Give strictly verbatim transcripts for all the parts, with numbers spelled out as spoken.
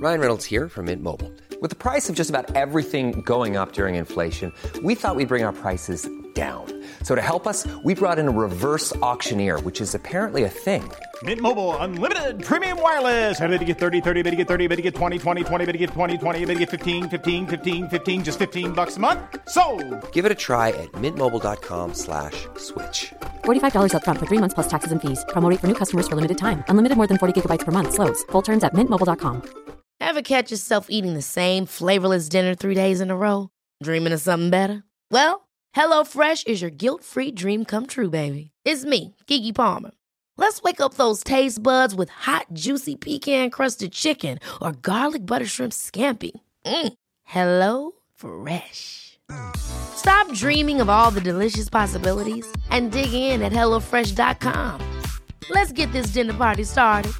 Ryan Reynolds here from Mint Mobile. With the price of just about everything going up during inflation, we thought we'd bring our prices down. So to help us, we brought in a reverse auctioneer, which is apparently a thing. Mint Mobile Unlimited Premium Wireless. How to get thirty, thirty, how to get thirty, how to get twenty, twenty, twenty, how to get twenty, twenty, how to get fifteen, fifteen, fifteen, fifteen, just fifteen bucks a month? Sold! Give it a try at mintmobile.com slash switch. forty-five dollars up front for three months plus taxes and fees. Promo rate for new customers for limited time. Unlimited more than forty gigabytes per month. Slows full terms at mint mobile dot com. Ever catch yourself eating the same flavorless dinner three days in a row? Dreaming of something better? Well, HelloFresh is your guilt-free dream come true, baby. It's me, Keke Palmer. Let's wake up those taste buds with hot, juicy pecan-crusted chicken or garlic butter shrimp scampi. Mm. Hello Fresh. Stop dreaming of all the delicious possibilities and dig in at hello fresh dot com. Let's get this dinner party started.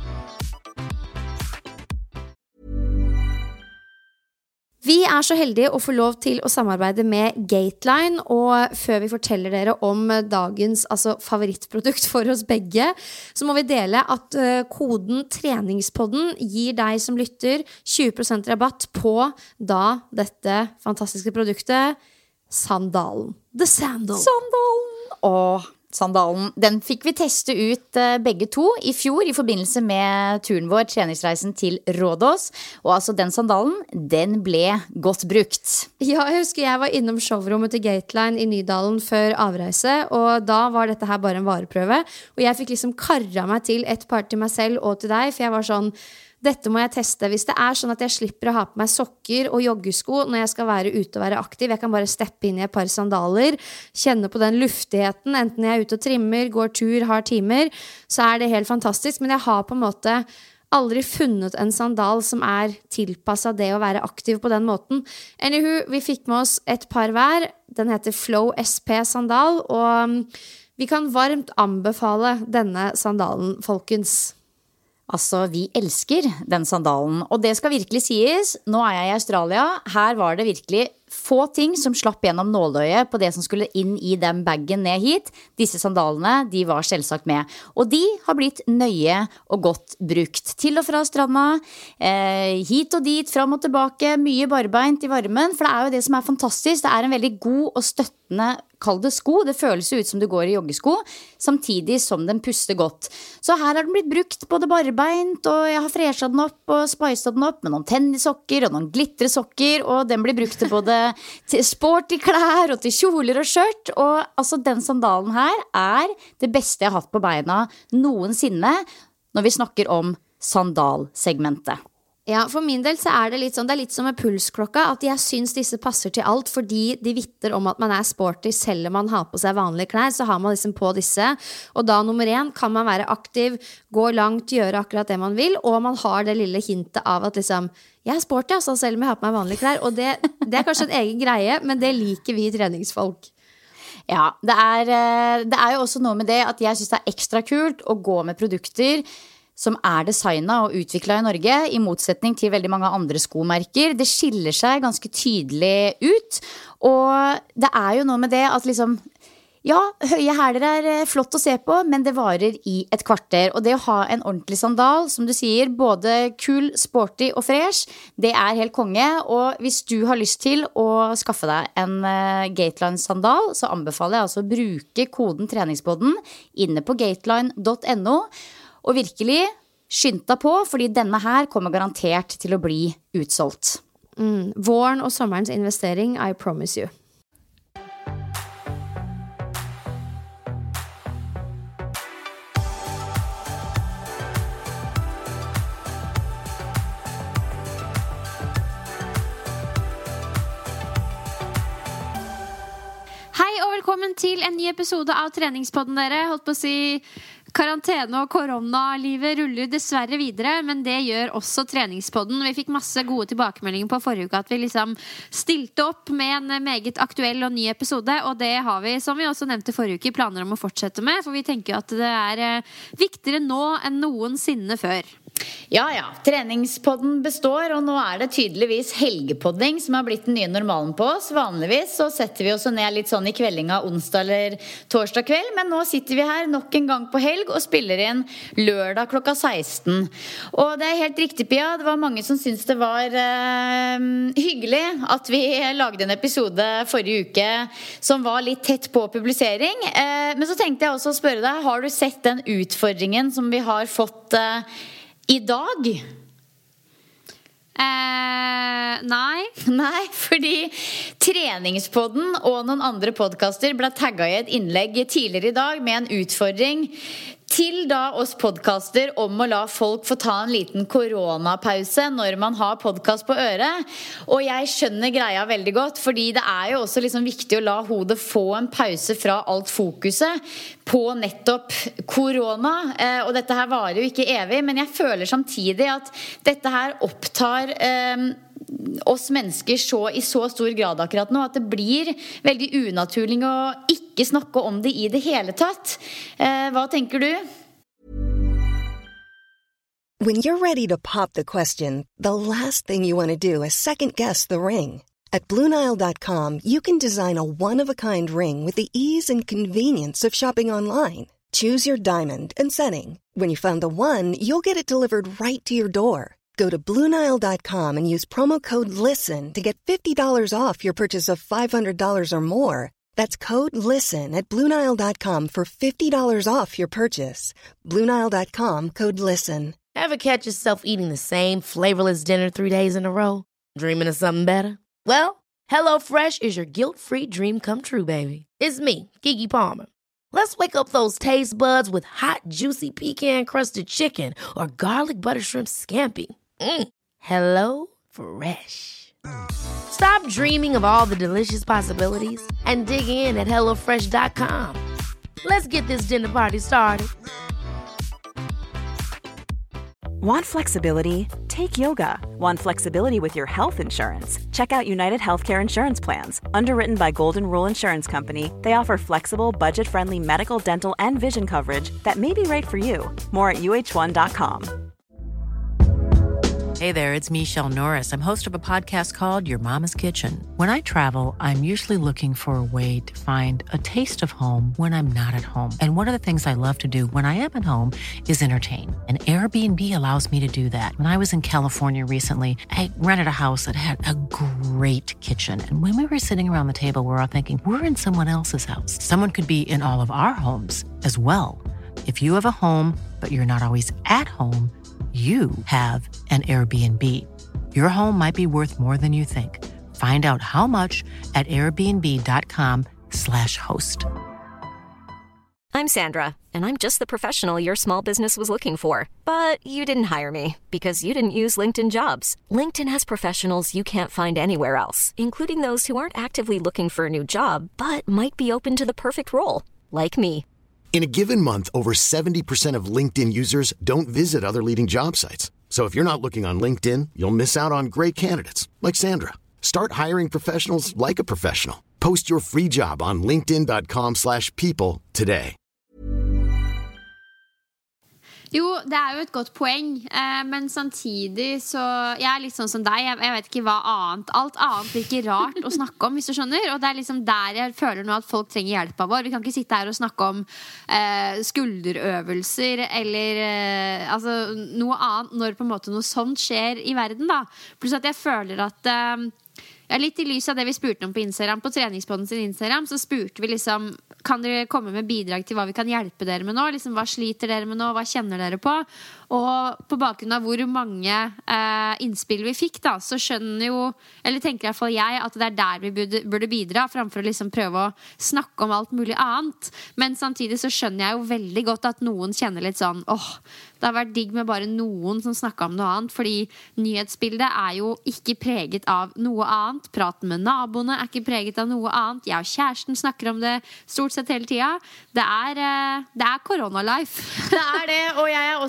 Vi er så heldige å få lov til å samarbeide med Gateline, og før vi forteller dere om dagens altså, favorittprodukt for oss begge, så må vi dele at uh, koden treningspodden gir deg som lytter tjue prosent rabatt på da dette fantastiske produktet, sandalen. The Sandal. Sandalen! Åh, sandalen. Den fikk vi teste ut uh, begge to i fjor i forbindelse med turen vår, treningsreisen til Rådås. Og altså den sandalen, den ble godt brukt. Ja, jeg husker jeg var innom showrommet til Gateline i Nydalen før avreise, og da var dette her bare en vareprøve. Og jeg fikk liksom karra meg til et par til meg selv og til deg, for jeg var sånn, dette må jeg teste. Hvis det er sånn at jeg slipper å ha på meg sokker og joggesko når jeg skal være ute og være aktiv, jeg kan bare steppe inn i et par sandaler, kjenne på den luftigheten, enten jeg er ute og trimmer, går tur, har timer, så er det helt fantastisk. Men jeg har på en måte aldri funnet en sandal som er tilpasset det å være aktiv på den måten. Anywho, vi fikk med oss et par hver. Den heter Flow S P sandal, og vi kan varmt anbefale denne sandalen, folkens. Altså, vi elsker den sandalen, og det skal virkelig sies, nå er jeg i Australia, her var det virkelig få ting som slapp gjennom nåløyet på det som skulle inn i den baggen ned hit. Disse sandalene, de var selvsagt med, og de har blitt nøye og godt brukt. Til og fra stranda, eh, hit og dit, fram og tilbake, mye barbeint i varmen, for det er jo det som er fantastisk, det er en veldig god og støttende, kall det sko, det føles ut som du går i joggesko, samtidig som den puster godt. Så her har den blitt brukt både barbeint, og jeg har freshet den opp og spicet den opp med noen tennissokker og noen glitresokker, og den blir brukt til både til sporty klær og til kjoler og skjørt, og altså den sandalen her er det beste jeg har hatt på beina noensinne når vi snakker om sandalsegmentet. Ja, for min del så er det litt sånn, det er litt som med pulsklokka, at jeg synes disse passer til alt, fordi de vitter om at man er sporty, selv om man har på seg vanlige klær, så har man liksom på disse, og da nummer én, kan man være aktiv, gå langt, gjøre akkurat det man vil, og man har det lille hintet av at liksom, jeg er sporty, altså, selv om jeg har på meg vanlige klær, og det, det er kanskje en egen greie, men det liker vi treningsfolk. Ja, det er, det er jo også noe med det at jeg synes det er ekstra kult å gå med produkter som er designet og utviklet i Norge, i motsetning til veldig mange andre skomerker. Det skiller seg ganske tydelig ut, og det er jo noe med det at liksom, ja, høye hæler er flott å se på, men det varer i et kvarter, og det å ha en ordentlig sandal, som du sier, både kul, sporty og fresh, det er helt konge, og hvis du har lyst til å skaffe deg en uh, Gateline sandal, så anbefaler jeg altså å bruke koden treningspodden inne på gateline punktum no, og virkelig skynd deg på, fordi denne her kommer garantert til å bli utsolgt. Mm, våren og sommerens investering, I promise you. Hei og velkommen til en ny episode av Treningspodden, dere. Holdt på å si karantene og koronalivet ruller dessverre videre, men det gjør også Treningspodden. Vi fikk masse gode tilbakemeldinger på forrige uke at vi liksom stilte opp med en meget aktuell og ny episode, og det har vi, som vi også nevnte forrige uke, planer om å fortsette med, for vi tenker jo at det er viktigere nå enn noensinne før. Ja, ja. Treningspodden består, og nå er det tydeligvis helgepodding som har blitt den nye normalen på oss. Vanligvis så setter vi oss ned litt sånn i kveldinga onsdag eller torsdag kveld, men nå sitter vi her nok en gang på helg og spiller inn lørdag klokka seksten. Og det er helt riktig, Pia, det var mange som syntes det var eh, hyggelig at vi lagde en episode forrige uke som var litt tett på publisering. Eh, men så tenkte jeg også å spørre deg, har du sett den utfordringen som vi har fått eh, I dag? Eh, nei. Nei, fordi Treningspodden og noen andre podcaster ble tagget i et innlegg tidligere I dag med en utfordring til da oss podcaster om å la folk få ta en liten koronapause når man har podcast på øret. Og jeg skjønner greia veldig godt, fordi det er jo også liksom viktig å la hodet få en pause fra alt fokuset på nettopp korona. Eh, og dette her varer jo ikke evig, men jeg føler samtidig at dette her opptar eh, oss mennesker så, I så stor grad akkurat nå, at det blir veldig unaturlig å ikke snakke om det I det hele tatt. Eh, hva tenker du? When you're ready to pop the question, the last thing you want to do is second-guess the ring. At Blue Nile dot com, you can design a one-of-a-kind ring with the ease and convenience of shopping online. Choose your diamond and setting. When you find the one, you'll get it delivered right to your door. Go to Blue Nile dot com and use promo code LISTEN to get fifty dollars off your purchase of five hundred dollars or more. That's code LISTEN at Blue Nile dot com for fifty dollars off your purchase. Blue Nile dot com, code LISTEN. Ever catch yourself eating the same flavorless dinner three days in a row? Dreaming of something better? Well, HelloFresh is your guilt-free dream come true, baby. It's me, Keke Palmer. Let's wake up those taste buds with hot, juicy pecan-crusted chicken or garlic butter shrimp scampi. Mm. Hello Fresh. Stop dreaming of all the delicious possibilities and dig in at hello fresh dot com. Let's get this dinner party started. Want flexibility? Take yoga. Want flexibility with your health insurance? Check out United Healthcare Insurance Plans. Underwritten by Golden Rule Insurance Company, they offer flexible, budget-friendly medical, dental, and vision coverage that may be right for you. More at U H one dot com. Hey there, it's Michelle Norris. I'm host of a podcast called Your Mama's Kitchen. When I travel, I'm usually looking for a way to find a taste of home when I'm not at home. And one of the things I love to do when I am at home is entertain. And Airbnb allows me to do that. When I was in California recently, I rented a house that had a great kitchen. And when we were sitting around the table, we were all thinking, we're in someone else's house. Someone could be in all of our homes as well. If you have a home, but you're not always at home, you have an Airbnb. Your home might be worth more than you think. Find out how much at airbnb dot com slash host. I'm Sandra, and I'm just the professional your small business was looking for. But you didn't hire me because you didn't use LinkedIn Jobs. LinkedIn has professionals you can't find anywhere else, including those who aren't actively looking for a new job, but might be open to the perfect role, like me. In a given month, over seventy percent of LinkedIn users don't visit other leading job sites. So if you're not looking on LinkedIn, you'll miss out on great candidates like Sandra. Start hiring professionals like a professional. Post your free job on linkedin dot com slash people today. Jo, det er jo et godt poeng, eh, men samtidig så, jeg er litt sånn som deg, jeg, jeg vet ikke hva annet, alt annet virker rart å snakke om, hvis du skjønner, og det er liksom der jeg føler nå at folk trenger hjelp av vår. Vi kan ikke sitte her og snakke om eh, skulderøvelser, eller eh, altså, noe annet, når på en måte noe sånt skjer i verden da. Pluss at jeg føler at eh, ja, litt i lys av det vi spurte om på Instagram, på Treningspodden sin Instagram, så spurte vi liksom, kan dere komme med bidrag til hva vi kan hjelpe dere med nå? Liksom, hva sliter dere med nå? Hva kjenner dere på? Og på bakgrunn av hvor mange eh, innspill vi fikk da, så skjønner jo, eller tenker i hvert fall jeg, at det er der vi burde, burde bidra, framfor å liksom prøve å snakke om alt mulig annet. Men samtidig så skjønner jeg jo veldig godt at noen kjenner litt sånn, åh, det har vært digg med bare noen som snakket om noe annet, fordi nyhetsbildet er jo ikke preget av noe annet. Praten med naboene er ikke preget av noe annet. Jeg og kjæresten snakker om det stort sett hele tiden. Det er, det er korona-life. Det er det, og jeg er også helt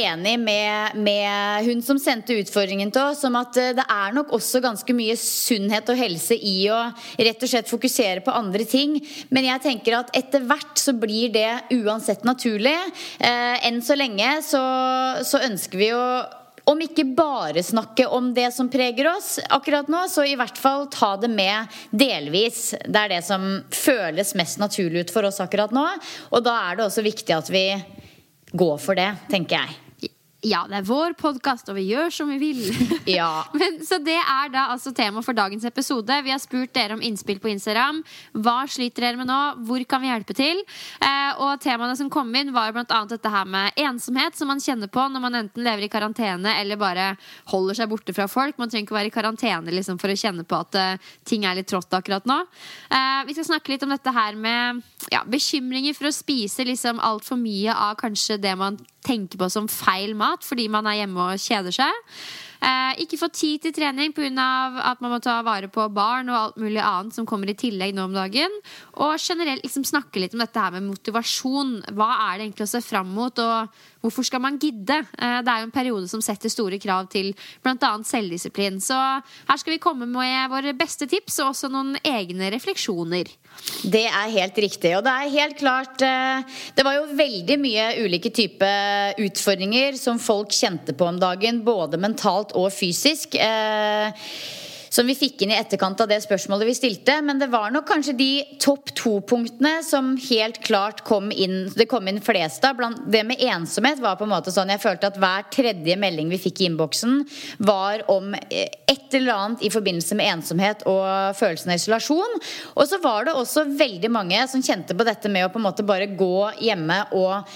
enig med, med hun som sendte utfordringen til oss, om at det er nok også ganske mye sunnhet og helse i å rett og slett fokusere på andre ting. Men jeg tenker at etter hvert så blir det uansett naturlig. Eh, enn så lenge så, så ønsker vi å om ikke bare snakke om det som preger oss akkurat nå, så i hvert fall ta det med delvis. Det er det som føles mest naturlig ut for oss akkurat nå, og da er det også viktig at vi går for det, tenker jeg. Ja, det er vår podcast, og vi gjør som vi vil. Ja. Men, så det er da altså tema for dagens episode. Vi har spurt dere om innspill på Instagram. Hva sliter dere med nå? Hvor kan vi hjelpe til? Eh, og temaene som kom inn var blant annet dette her med ensomhet, som man kjenner på når man enten lever i karantene eller bare holder seg borte fra folk. Man trenger ikke være i karantene liksom, for å kjenne på at uh, ting er litt trått akkurat nå. Eh, vi skal snakke litt om dette her med ja, bekymringer for å spise liksom, alt for mye av kanskje det man tenker på som feil mat fordi man er hjemme og kjeder seg. Eh, ikke få tid til trening på grunn av at man må ta vare på barn og alt mulig annet som kommer i tillegg nå om dagen. Og generelt liksom snakke litt om dette her med motivasjon. Hva er det egentlig å se frem mot, og hvorfor skal man gidde? Eh, det er jo en periode som setter store krav til blant annet selvdisiplin. Så her skal vi komme med våre beste tips og også noen egne refleksjoner. Det er helt riktig, og det er helt klart det var jo veldig mye ulike typer utfordringer som folk kjente på om dagen, både mentalt og fysisk, som vi fikk inn i etterkant av det spørsmålet vi stilte. Men det var nok kanskje de topp to punktene som helt klart kom inn. Det kom inn flest av. Blant det med ensomhet var på en måte sånn, jeg følte at hver tredje melding vi fikk i innboksen var om et eller annet i forbindelse med ensomhet og følelsen av isolasjon. Og så var det også veldig mange som kjente på dette med å på en måte bare gå hjemme og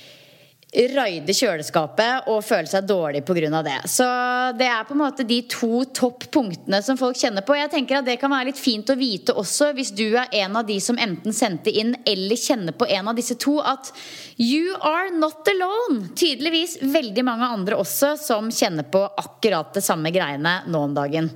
røyde kjøleskapet og føle seg dårlig på grunn av det. Så det er på en måte de to topppunktene som folk kjenner på. Jeg tenker at det kan være litt fint å vite også, hvis du er en av de som enten sendte inn eller kjenner på en av disse to, at you are not alone. Tydeligvis veldig mange andre også som kjenner på akkurat det samme greiene nå om dagen.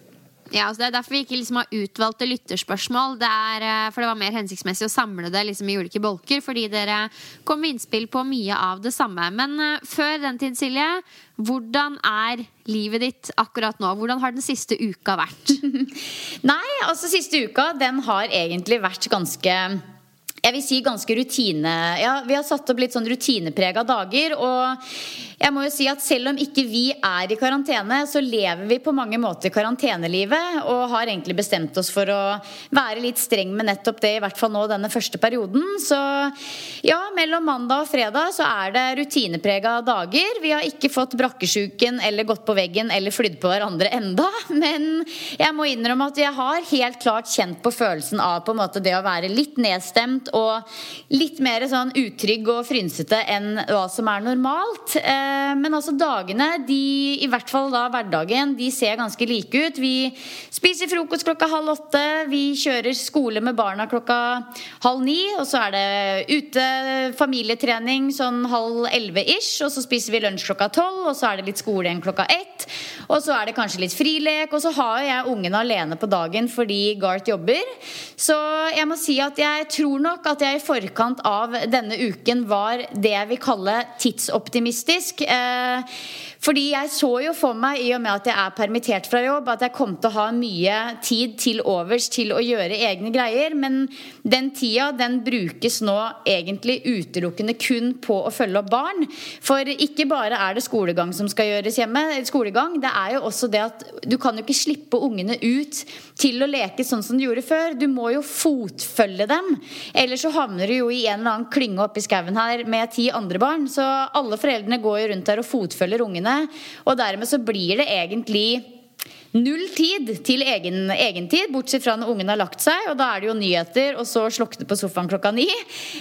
Ja, altså det er derfor vi ikke liksom har utvalgte lytterspørsmål. Det er, for det var mer hensiktsmessig å samle det liksom i ulike bolker, fordi dere kom med innspill på mye av det samme. Men uh, før den tid, Silje, hvordan er livet ditt akkurat nå? Hvordan har den siste uka vært? Nei, altså siste uka, den har egentlig vært ganske... Jeg vil si ganske rutine. Ja, vi har satt opp litt sånn rutineprega dager, og jeg må jo si at selv om ikke vi er i karantene, så lever vi på mange måter karantenelivet, og har egentlig bestemt oss for å være litt streng med nettopp det, i hvert fall nå denne første perioden. Så ja, mellom mandag og fredag så er det rutineprega dager. Vi har ikke fått brakkesjuken eller gått på veggen eller flydd på hverandre enda, men jeg må innrømme at jeg har helt klart kjent på følelsen av på en måte det å være litt nedstemt og litt mer sånn utrygg og frynsete enn hva som er normalt. Men altså dagene, de, i hvert fall da hverdagen, de ser ganske like ut. Vi spiser frokost klokka halv åtte, vi kjører skole med barna klokka halv ni, og så er det ute familietrening sånn halv elleve ish, og så spiser vi lunsj klokka tolv, og så er det litt skole igjen klokka ett, og så er det kanskje litt frilek, og så har jeg ungen alene på dagen fordi Gart jobber. Så jeg må si at jeg tror nok at jeg i forkant av denne uken var det jeg vil kalle tidsoptimistisk. Eh, fordi jeg så jo for meg, i og med at jeg er permittert fra jobb, at jeg kom til å ha mye tid til overs til å gjøre egne greier. Men den tida, den brukes nå egentlig utelukkende kun på å følge opp barn. For ikke bare er det skolegang som skal gjøres hjemme, skolegang, det er jo også det at du kan jo ikke slippe ungene ut til å leke sånn som du gjorde før. Du må jo fotfølge dem. Eller så havner du jo i en eller annen klynge oppe i skauen her med ti andre barn. Så alle foreldrene går jo rundt der og fotfølger ungene, og dermed så blir det egentlig null tid til egen, egen tid, bortsett fra når ungen har lagt seg, og da er det jo nyheter, og så slukne på sofaen klokka ni.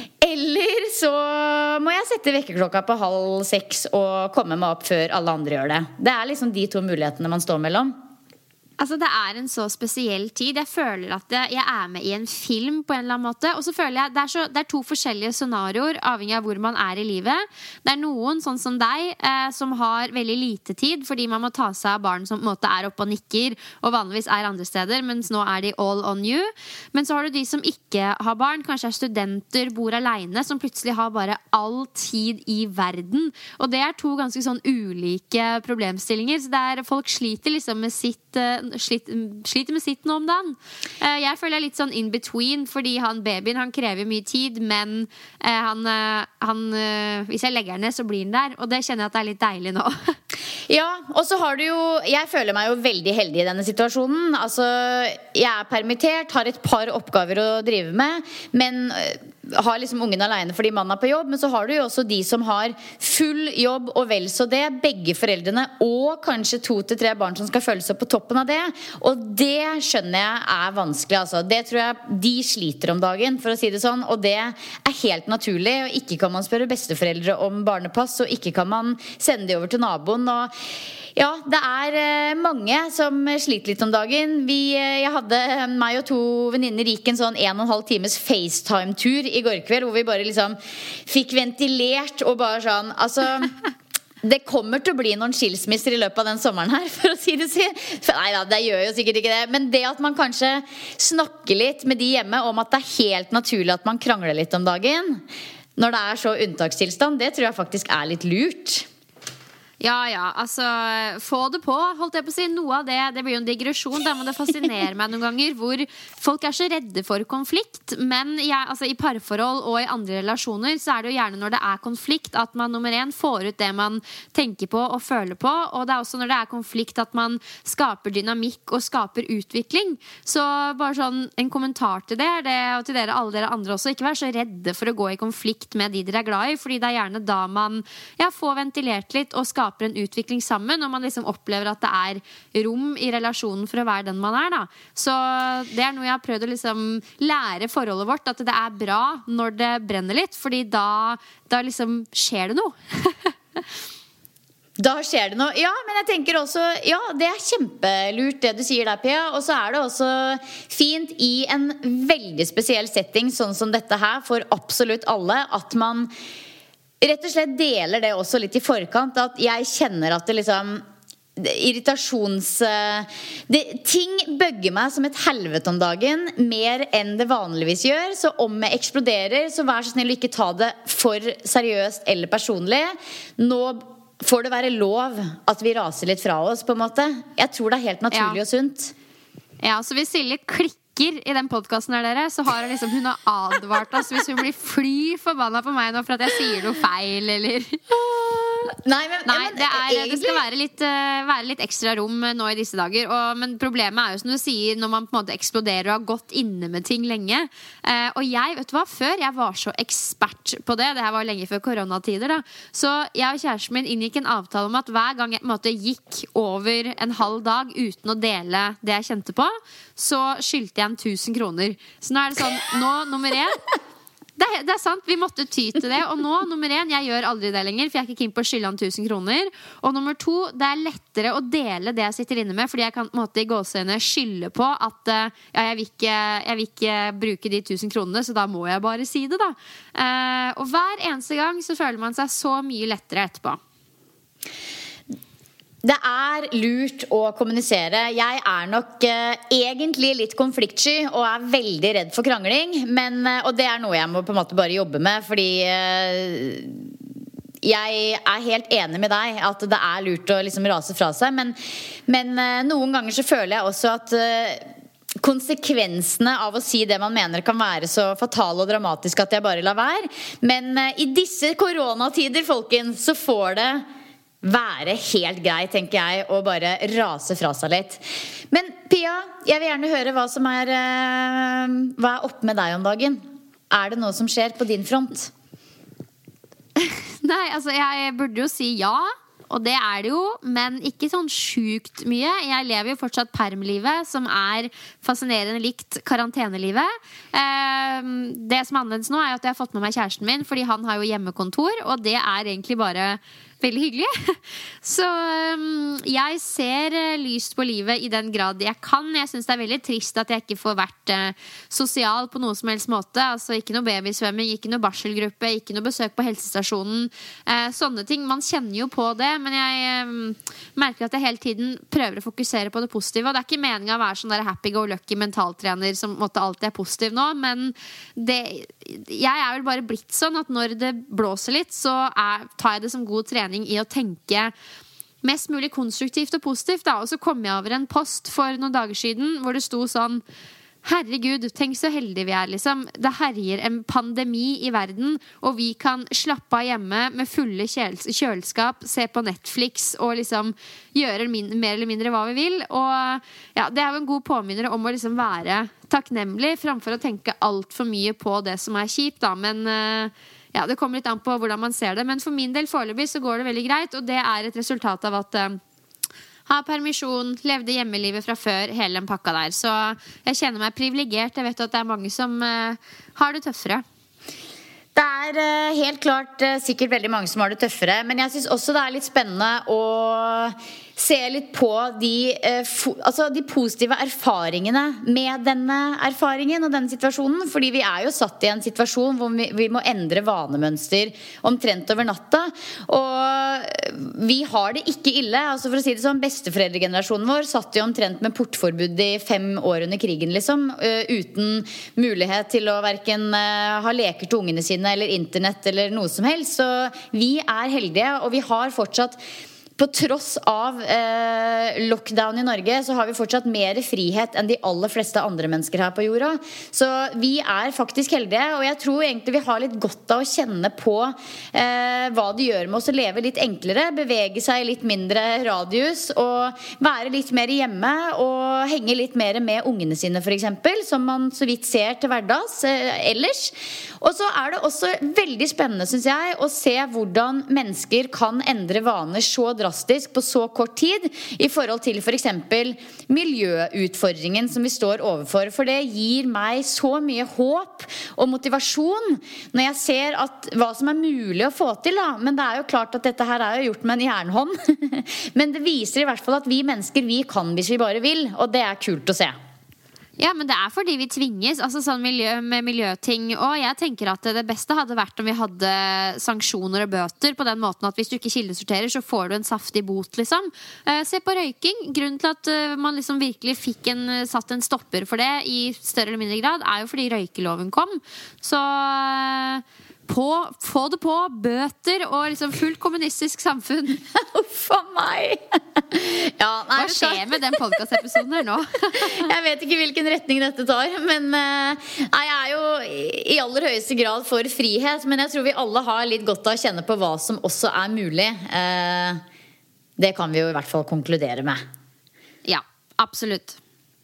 Eller så må jeg sette vekkerklokka på halv seks og komme meg opp før alle andre gjør det. Det er liksom de to mulighetene man står mellom. Altså, det er en så spesiell tid. Jeg føler at jeg er med i en film på en eller annen måte. Og så føler jeg, det er, så, det er to forskjellige scenarioer, avhengig av hvor man er i livet. Det er noen, sånn som deg, eh, som har veldig lite tid, fordi man må ta seg av barn som på en måte er oppe og nikker, og vanligvis er andre steder, mens nå er de all on you. Men så har du de som ikke har barn, kanskje er studenter, bor alene, som plutselig har bare all tid i verden. Og det er to ganske sånn ulike problemstillinger. Så det er, folk sliter liksom med sitt Sliter, sliter med sitt nå om dagen. Jeg føler jeg er litt sånn in between, fordi han babyen, han krever mye tid, men han, han, hvis jeg legger ned så blir han der, og det kjenner jeg at det er litt deilig nå. Ja, og så har du jo, jeg føler meg jo veldig heldig i denne situasjonen. Altså, jeg er permittert, har et par oppgaver å drive med, men har liksom ungen alene fordi mannen er på jobb. Men så har du jo også de som har full jobb og vel så det, begge foreldrene, og kanskje to til tre barn som skal følges opp på toppen av det. Og det skjønner jeg er vanskelig, altså. Det tror jeg de sliter om dagen, for å si det sånn. Og det er helt naturlig. Og ikke kan man spørre besteforeldre om barnepass, og ikke kan man sende de over til naboen. Og ja, det er mange som sliter litt om dagen. Vi, jeg hadde meg og to venninner gikk en sånn en og en halv times FaceTime-tur i går kveld, hvor vi bare liksom fikk ventilert og bare sånn, altså det kommer til å bli noen skilsmisser i løpet av den sommeren her, for å si det sånn. Nei da, det gjør jo sikkert ikke det. Men det at man kanskje snakker litt med de hjemme om at det er helt naturlig at man krangler litt om dagen, når det er så unntakstilstand, det tror jeg faktisk er litt lurt. Ja, ja, altså, få det på, holdt jeg på å si. Noe av det, det blir jo en digresjon, der må det fascinere meg noen ganger, hvor folk er så redde for konflikt. Men jeg, altså, i parforhold og i andre relasjoner, så er det jo gjerne når det er konflikt, at man nummer en får ut det man tenker på og føler på. Og det er også når det er konflikt at man skaper dynamikk og skaper utvikling. Så bare sånn, en kommentar til det, det og til dere, alle dere andre også, ikke vær så redde for å gå i konflikt med de dere er glad i, fordi det er gjerne da man ja, får ventilert litt og skaper en utvikling sammen, og man liksom opplever at det er rom i relasjonen for å være den man er da. Så det er noe jeg har prøvd å liksom lære forholdet vårt, at det er bra når det brenner litt, fordi da, da liksom skjer det noe. Da skjer det noe. Ja, men jeg tenker også, ja, det er kjempelurt det du sier der, Pia, og så er det også fint i en veldig spesiell setting, sånn som dette her, for absolutt alle, at man rett og slett deler det også litt i forkant, at jeg kjenner at det liksom irritasjons det, ting bøgger meg som et helvete om dagen, mer enn det vanligvis gjør. Så om jeg eksploderer, så vær så snill å ikke ta det for seriøst eller personlig. Nå får det være lov at vi raser litt fra oss, på en måte. Jeg tror det er helt naturlig ja. Og sunt. Ja, så hvis Silje klikker i den podcasten her, dere, så har hun liksom, hun har advart oss hvis hun blir fly forbanna på meg nå for at jeg sier noe feil, eller Nei, men, Nei men det, er, det skal være litt, uh, være litt ekstra rom nå i disse dager, og, men problemet er jo som du sier, når man på en måte eksploderer og har gått inne med ting lenge, uh, og jeg, vet du hva, før jeg var så ekspert på det, det her var lenge før koronatider da, så jeg og kjæresten min inngikk en avtale om at hver gang jeg på en måte gikk over en halv dag uten å dele det jeg kjente på, så skyldte jeg en tusen kroner. Så nå er det sånn, nå nummer én Det er, det er sant, vi måtte ty til det. Og nå, nummer én, jeg gjør aldri det lenger, for jeg er ikke keen på å skylde han tusen kroner. Og nummer to, det er lettere å dele det jeg sitter inne med, fordi jeg kan på en måte i gåseøyne skylde på at ja, jeg, vil ikke, jeg vil ikke bruke de tusen kronene, så da må jeg bare si det da. Uh, og hver eneste gang så føler man seg så mye lettere etterpå. Det er lurt å kommunisere. Jeg er nok eh, egentlig litt konfliktsky og er veldig redd for krangling, men, og det er noe jeg må på en måte bare jobbe med, fordi eh, jeg er helt enig med deg at det er lurt å liksom rase fra seg, men, men eh, noen ganger så føler jeg også at eh, konsekvensene av å si det man mener kan være så fatale og dramatiske at jeg bare lar være. Men eh, i disse koronatider, folkens, så får det være helt greit, tenker jeg, og bare rase fra seg litt. Men Pia, jeg vil gjerne høre hva som er uh, hva er oppe med deg om dagen. Er det noe som skjer på din front? Nei, altså jeg burde jo si ja, og det er det jo, men ikke sånn sjukt mye. Jeg lever jo fortsatt permlivet, som er fascinerende likt karantenelivet. Uh, det som er annerledes nå er at jeg har fått med meg kjæresten min, fordi han har jo hjemmekontor, og det er egentlig bare Veldig hyggelig. Så um, jeg ser uh, lyst på livet i den grad jeg kan. Jeg synes det er veldig trist at jeg ikke får vært uh, sosial på noe som helst måte. Altså ikke noe babysvømming, ikke noe barselgruppe, ikke noe besøk på helsestasjonen. Uh, sånne ting. Man kjenner jo på det, men jeg um, merker at jeg hele tiden prøver å fokusere på det positive. Og det er ikke meningen å være sånn der happy-go-lucky mentaltrener som måtte alltid er positiv nå, men det, jeg er vel bare blitt sånn at når det blåser litt, så er, tar jeg det som god trening i å tenke mest mulig konstruktivt og positivt da. Og så kom jeg over en post for noen dager siden hvor det sto sånn: herregud, tenk så heldige vi er liksom. Det herjer en pandemi i verden, og vi kan slappe av hjemme med fulle kjøleskap, se på Netflix og liksom gjøre min- mer eller mindre hva vi vil. Og ja, det er jo en god påminner om å liksom være takknemlig framfor å tenke alt for mye på det som er kjipt da. Men uh, ja, det kommer litt an på hvordan man ser det. Men for min del foreløpig så går det veldig greit, og det er et resultat av at uh, ha permisjon, levde hjemmelivet fra før, hele den pakka der. Så jeg kjenner meg privilegert. Jeg vet at det er mange som uh, har det tøffere. Det er uh, helt klart uh, sikkert veldig mange som har det tøffere, men jeg synes også det er litt spennende å se litt på de, uh, fo- altså de positive erfaringene med denne erfaringen og denne situasjonen, fordi vi er jo satt i en situasjon hvor vi, vi må endre vanemønster omtrent over natta, og vi har det ikke ille. Altså for å si det sånn, besteforeldregenerasjonen vår satt jo omtrent med portforbud i fem år under krigen liksom, uh, uten mulighet til å hverken uh, ha leker til ungene sine eller internett eller noe som helst. Så vi er heldige, og vi har fortsatt, på tross av eh, lockdown i Norge, så har vi fortsatt mer frihet enn de aller fleste andre mennesker her på jorda. Så vi er faktisk heldige, og jeg tror egentlig vi har litt godt av å kjenne på eh, hva det gjør med oss å leve litt enklere, bevege seg litt mindre radius, og være litt mer hjemme, og henge litt mer med ungene sine for eksempel, som man så vidt ser til hverdags eh, ellers. Og så er det også veldig spennende, synes jeg, å se hvordan mennesker kan endre vaner så drastisk på så kort tid i forhold til for eksempel miljøutfordringen som vi står overfor. For det gir meg så mye håp og motivasjon når jeg ser at hva som er mulig å få til da. Men det er jo klart at dette her er jo gjort med en jernhånd. Men det viser i hvert fall at vi mennesker, vi kan hvis vi bare vil, og det er kult å se. Ja, men det er fordi vi tvinges, altså sånn miljø med miljøting, og jeg tenker at det beste hadde vært om vi hadde sanksjoner og bøter på den måten at hvis du ikke kildesorterer, så får du en saftig bot, liksom. Eh, se på røyking. Grunnen til at uh, man liksom virkelig fikk en, satt en stopper for det i større eller mindre grad, er jo fordi røykeloven kom. Så uh, på, få det på, bøter og liksom fullt kommunistisk samfunn. For meg! Ja, nei, hva skjer med den podcast-episoden her nå? Jeg vet ikke hvilken retning dette tar, men uh, jeg er jo i aller høyeste grad for frihet, men jeg tror vi alle har litt godt av å kjenne på hva som også er mulig. Uh, det kan vi jo i hvert fall konkludere med. Ja, absolutt.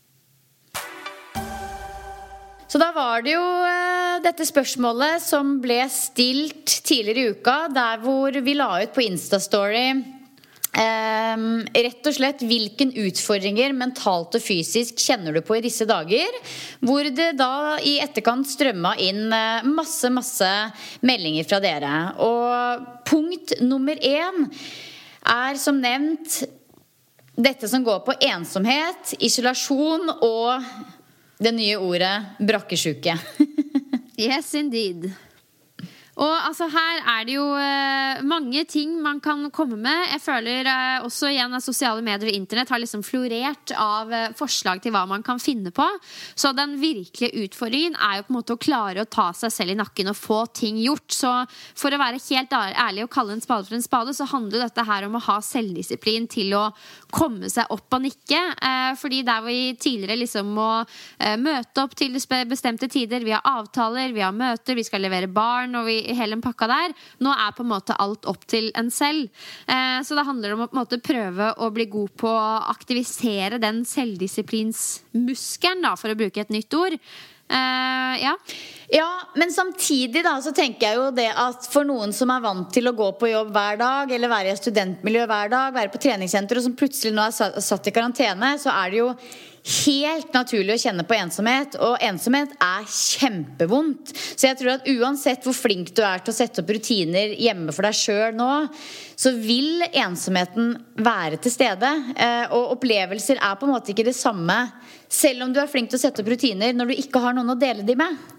Så da var det jo uh, dette spørsmålet som ble stilt tidligere i uka, der hvor vi la ut på Instastory um, rett og slett hvilken utfordringer mentalt og fysisk kjenner du på i disse dager, hvor det da i etterkant strømmet inn uh, masse, masse meldinger fra dere. Og punkt nummer én er som nevnt dette som går på ensomhet, isolasjon og det nye ordet brakkesjuke. Yes, indeed. Og altså her er det jo uh, mange ting man kan komme med. Jeg føler uh, også igjen at sosiale medier og internett har liksom florert av uh, forslag til hva man kan finne på. Så den virkelige utfordringen er jo på en måte å klare å ta seg selv i nakken og få ting gjort. Så for å være helt ærlig og kalle en spade for en spade, så handler dette her om å ha selvdisiplin til å komme seg opp og nikke. Uh, fordi der vi tidligere liksom må uh, møte opp til bestemte tider, vi har avtaler, vi har møter, vi skal levere barn, og vi hele en pakka der. Nå er på en måte alt opp til en selv. Eh, så det handler om å på en måte prøve å bli god på å aktivisere den selvdisiplinsmuskelen, da, for å bruke et nytt ord. Eh, ja. Ja, men samtidig da, så tenker jeg jo det at for noen som er vant til å gå på jobb hver dag, eller være i studentmiljø hver dag, være på treningssenter, og som plutselig nå er satt i karantene, så er det jo helt naturlig å kjenne på ensomhet, og ensomhet er kjempevondt. Så jeg tror at uansett hvor flink du er til å sette opp rutiner hjemme for deg selv nå, så vil ensomheten være til stede. Og opplevelser er på en måte ikke det samme, selv om du er flink til å sette opp rutiner når du ikke har noen å dele de med.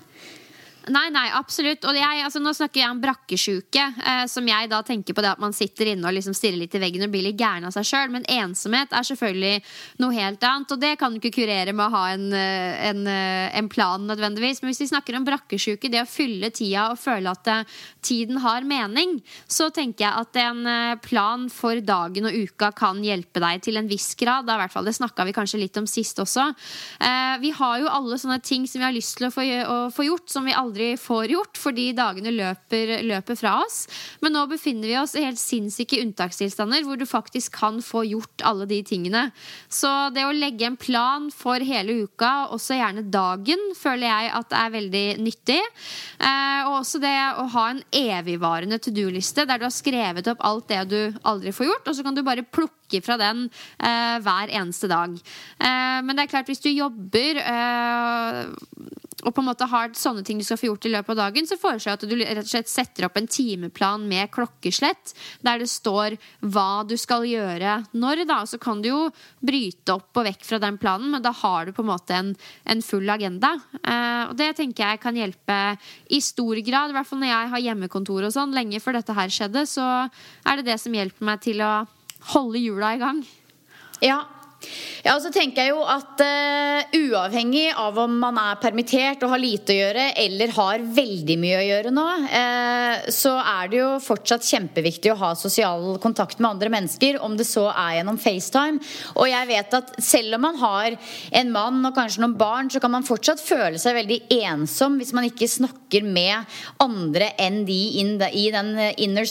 Nei, nei, absolutt. Og jeg, altså, nå snakker jeg om brakkesjuke, eh, som jeg da tenker på det at man sitter inne og liksom stirrer litt i veggen og blir litt gæren av seg selv. Men ensomhet er selvfølgelig noe helt annet, og det kan du ikke kurere med å ha en, en, en plan nødvendigvis. Men hvis vi snakker om brakkesjuke, det å fylle tida og føle at uh, tiden har mening, så tenker jeg at en uh, plan for dagen og uka kan hjelpe deg til en viss grad. Da, i hvert fall, det snakket vi kanskje litt om sist også. Uh, vi har jo alle sånne ting som vi har lyst til å få, å få gjort, som vi aldri får gjort, fordi dagene løper, løper fra oss. Men nå befinner vi oss i helt sinnssyke unntakstilstander, hvor du faktisk kan få gjort alle de tingene. Så det å legge en plan for hele uka, også gjerne dagen, føler jeg at er veldig nyttig. Eh, og også det å ha en evigvarende to-do-liste, der du har skrevet opp alt det du aldri får gjort, og så kan du bare plukke fra den eh, hver eneste dag. Eh, men det er klart, hvis du jobber eh, og på en måte har sånne ting du skal få gjort i løpet av dagen, så foreslår jeg at du rett og slett setter opp en timeplan med klokkeslett, der det står hva du skal gjøre når da, så kan du jo bryte opp og vekk fra den planen, men da har du på en måte en, en full agenda. Eh, og det tenker jeg kan hjelpe i stor grad, i hvert fall når jeg har hjemmekontor og sånn, lenge før dette her skjedde, så er det det som hjelper meg til å holde hjula i gang. Ja, Ja, så tenker jeg jo at uh, uavhengig av om man er permittert og har lite å gjøre, eller har veldig mye å gjøre nå, uh, så er det jo fortsatt kjempeviktig å ha sosial kontakt med andre mennesker, om det så er gjennom FaceTime. Og jeg vet at selv om man har en mann og kanskje noen barn, så kan man fortsatt føle seg veldig ensom hvis man ikke snakker med andre enn de in the, i den inner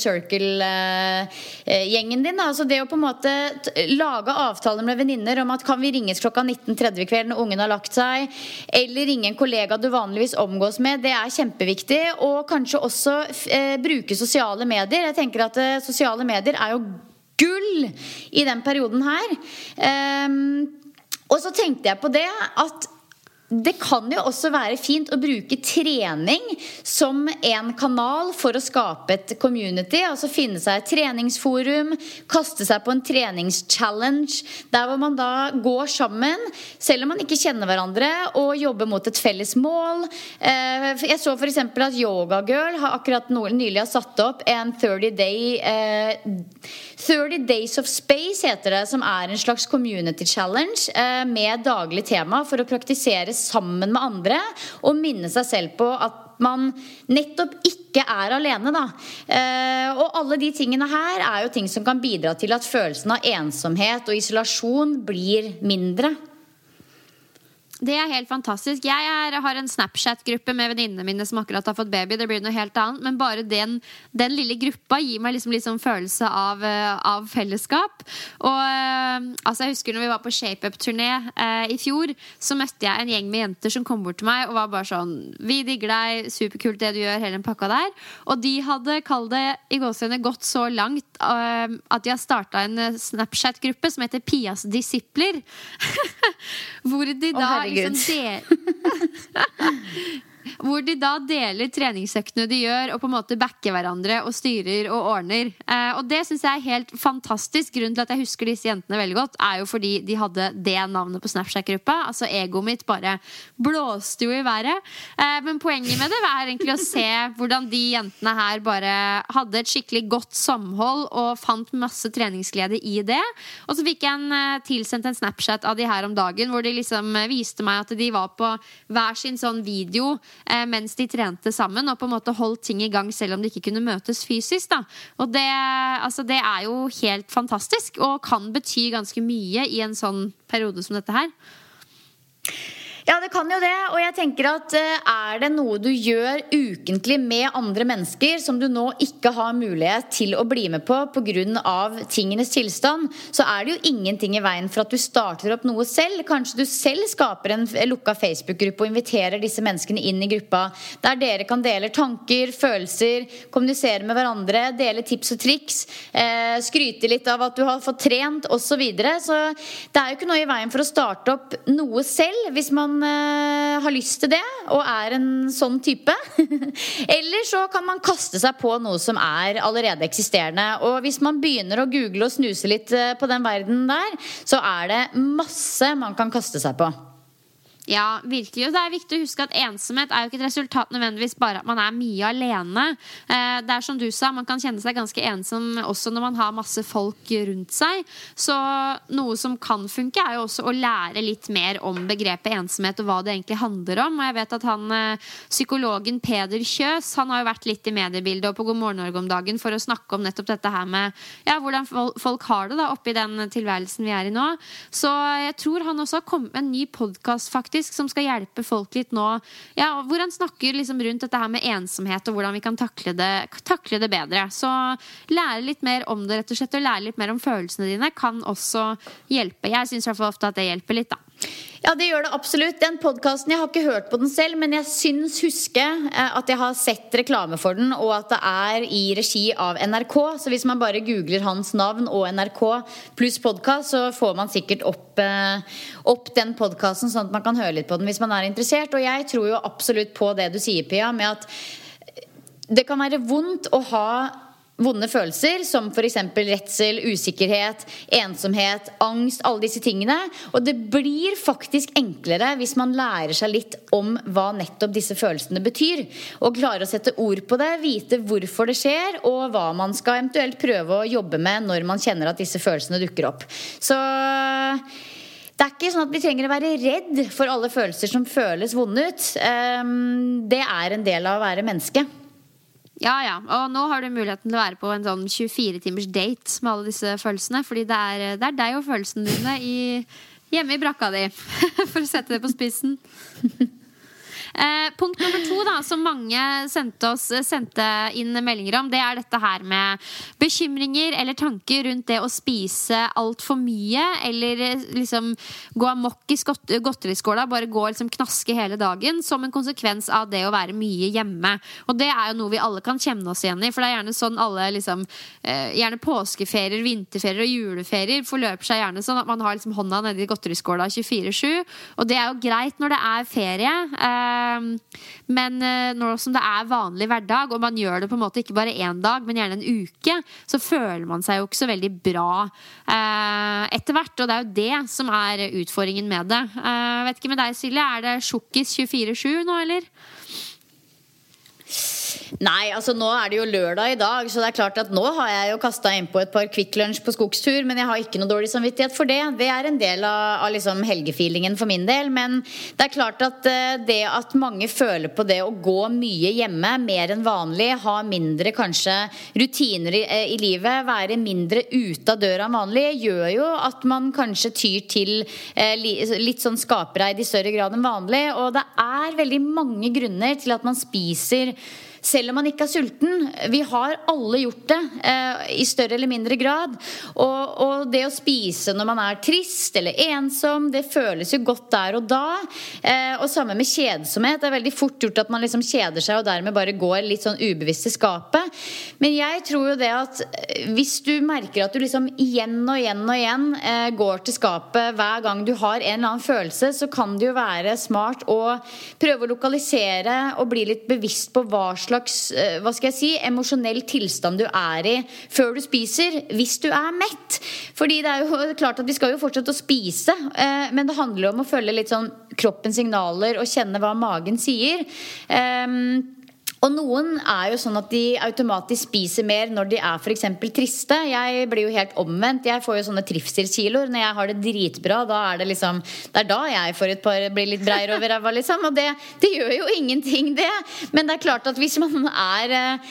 circle-gjengen uh, din. Da. Så det å på en måte t- lage avtaler med venninner om at kan vi ringes klokka nitten tretti kvelden når ungen har lagt seg, eller ringe en kollega du vanligvis omgås med, det er kjempeviktig. Og kanskje også eh, bruke sosiale medier. Jeg tenker at eh, sosiale medier er jo gull i den perioden her. Um, og så tenkte jeg på det at det kan jo også være fint å bruke trening som en kanal for å skape et community, altså finne seg et treningsforum, kaste seg på en treningschallenge, der hvor man da går sammen, selv om man ikke kjenner hverandre, og jobber mot et felles mål. Jeg så for eksempel at Yoga Girl har akkurat nylig har satt opp en thirty day thirty days of space heter det, som er en slags community challenge med daglig tema for å praktisere sammen med andre og minne seg selv på at man nettopp ikke er alene da. Eh, og alle de tingene her er jo ting som kan bidra til at følelsen av ensomhet og isolasjon blir mindre. Det er helt fantastisk. Jeg er, har en Snapchat-gruppe med venninnene mine som akkurat har fått baby. Det blir noe helt annet. Men bare den, den lille gruppa gir meg liksom, liksom følelse av, av fellesskap. Og altså, jeg husker når vi var på shape-up-turné eh, i fjor, så møtte jeg en gjeng med jenter som kom bort til meg og var bare sånn, vi digger deg, superkult det du gjør, hele den pakka der. Og de hadde, kall det i gåsehudene, gått så langt uh, at de har startet en Snapchat-gruppe som heter Pias Disipler. Hvor de da oh, liksom de hvor de da deler treningsøktene de gjør og på en måte backer hverandre og styrer og ordner. Eh, og det synes jeg er helt fantastisk. Grunnen til at jeg husker disse jentene veldig godt er jo fordi de hadde det navnet på Snapchat-gruppa. Altså egoet mitt bare blåste jo i været. Eh, men poenget med det var egentlig å se hvordan de jentene her bare hadde et skikkelig godt samhold og fant masse treningsglede i det. Og så fikk jeg en, eh, tilsendt en Snapchat av de her om dagen hvor de liksom viste meg at de var på hver sin sånn video mens de trente sammen og på en måte holdt ting i gang selv om de ikke kunne møtes fysisk da. Og det, altså det er jo helt fantastisk og kan bety ganske mye i en sånn periode som dette her. Ja, det kan jo det, og jeg tenker at er det noe du gjør ukentlig med andre mennesker som du nå ikke har mulighet til å bli med på på grunn av tingenes tilstand, så er det jo ingenting i veien for at du starter opp noe selv. Kanskje du selv skaper en lukka Facebook-gruppe og inviterer disse menneskene inn i gruppa, der dere kan dele tanker, følelser, kommunisere med hverandre, dele tips og triks, eh, skryte litt av at du har fått trent, og så videre. Så det er jo ikke noe i veien for å starte opp noe selv, hvis man uh, har lyst til det og er en sånn type. Eller så kan man kaste seg på noe som er allerede eksisterende. Og hvis man begynner å google og snuse litt uh, på den verden der, så er det masse man kan kaste seg på. Ja, virkelig. Og det er viktig å huske at ensomhet er jo ikke et resultat nødvendigvis bare at man er mye alene. Det er som du sa, man kan kjenne seg ganske ensom også når man har masse folk rundt seg. Så noe som kan funke er jo også å lære litt mer om begrepet ensomhet og hva det egentlig handler om. Og jeg vet at han, psykologen Peder Kjøs, han har jo vært litt i mediebildet og på God morgen Norge om dagen for å snakke om nettopp dette her med ja, hvordan folk har det da oppi den tilværelsen vi er i nå. Så jeg tror han også har kommet med en ny podcast faktisk som skal hjelpe folk litt nå, ja, hvor han snakker liksom rundt dette her med ensomhet og hvordan vi kan takle det, takle det bedre. Så lære litt mer om det rett og slett, og lære litt mer om følelsene dine kan også hjelpe. Jeg synes i hvert fall ofte at det hjelper litt da. Ja, det gjør det absolutt. Den podcasten, jeg har ikke hørt på den selv, men jeg synes huske at jeg har sett reklame for den, og at det er i regi av N R K. Så hvis man bare googler hans navn og N R K pluss podcast, så får man sikkert opp, opp den podcasten, sånn at man kan høre litt på den hvis man er interessert. Og jeg tror jo absolutt på det du sier, Pia, med at det kan være vondt å ha vonde følelser, som for eksempel redsel, usikkerhet, ensomhet, angst, alle disse tingene. Og det blir faktisk enklere hvis man lærer seg litt om hva nettopp disse følelsene betyr. Og klarer å sette ord på det, vite hvorfor det skjer, og hva man skal eventuelt prøve å jobbe med når man kjenner at disse følelsene dukker opp. Så det er ikke sånn at vi trenger å være redd for alle følelser som føles vonde ut. Det er en del av å være menneske. Ja, ja, og nå har du muligheten til å være på en sånn tjuefire timers date med alle disse følelsene, fordi det er, det er deg og følelsene dine i, hjemme i brakka di, for å sette det på spissen. Eh, punkt nummer to da, som mange sendte, oss, sendte inn meldinger om, det er dette her med bekymringer eller tanker rundt det å spise alt for mye, eller liksom gå amok i godteriskåla, bare gå liksom knaske hele dagen, som en konsekvens av det å være mye hjemme. Og det er jo noe vi alle kan kjenne oss igjen i, for det er gjerne sånn alle liksom, eh, gjerne påskeferier, vinterferier og juleferier forløper seg gjerne sånn at man har liksom hånda nede i godteriskåla tjuefire sju, og det er jo greit når det er ferie, eh, men når som det er vanlig hverdag, og man gjør det på en måte ikke bare en dag, men gjerne en uke, så føler man seg jo ikke så veldig bra etter hvert, og det er jo det som er utfordringen med det. Vet ikke med deg, Silje, er det sjokkis tjuefire sju nå, eller? Nei, altså nå er det jo lørdag i dag, så det er klart at nå har jeg jo kastet inn på et par Quick Lunch på skogstur, men jeg har ikke noe dårlig samvittighet for det. Det er en del av, av liksom helgefeelingen for min del, men det er klart at det at mange føler på det å gå mye hjemme, mer enn vanlig, ha mindre kanskje rutiner i, i livet, være mindre ute av døra enn vanlig, gjør jo at man kanskje tyr til eh, litt sånn skapereid i større grad enn vanlig, og det er veldig mange grunner til at man spiser selv om man ikke er sulten. Vi har alle gjort det eh, i større eller mindre grad, og, og det å spise når man er trist eller ensom, det føles jo godt der og da, eh, og sammen med kjedsomhet. Det er veldig fort gjort at man liksom kjeder seg og dermed bare går litt sånn ubevisst i skapet. Men jeg tror jo det at hvis du merker at du liksom igjen og igjen og igjen eh, går til skapet hver gang du har en eller annen følelse, så kan det jo være smart å prøve å lokalisere og bli litt bevisst på hva slags hva skal jeg si, emosjonell tilstand du er i før du spiser, hvis du er mett. Fordi det er jo klart at vi skal jo fortsette å spise, men det handler om å følge litt sånn kroppens signaler og kjenne hva magen sier. Og noen er jo sånn at de automatisk spiser mer når de er for eksempel triste. Jeg blir jo helt omvendt. Jeg får jo sånne trivselskiloer når jeg har det dritbra. Da er det liksom, det er da jeg får et par, blir litt breier over ræva liksom. Og det, det gjør jo ingenting det. Men det er klart at hvis man er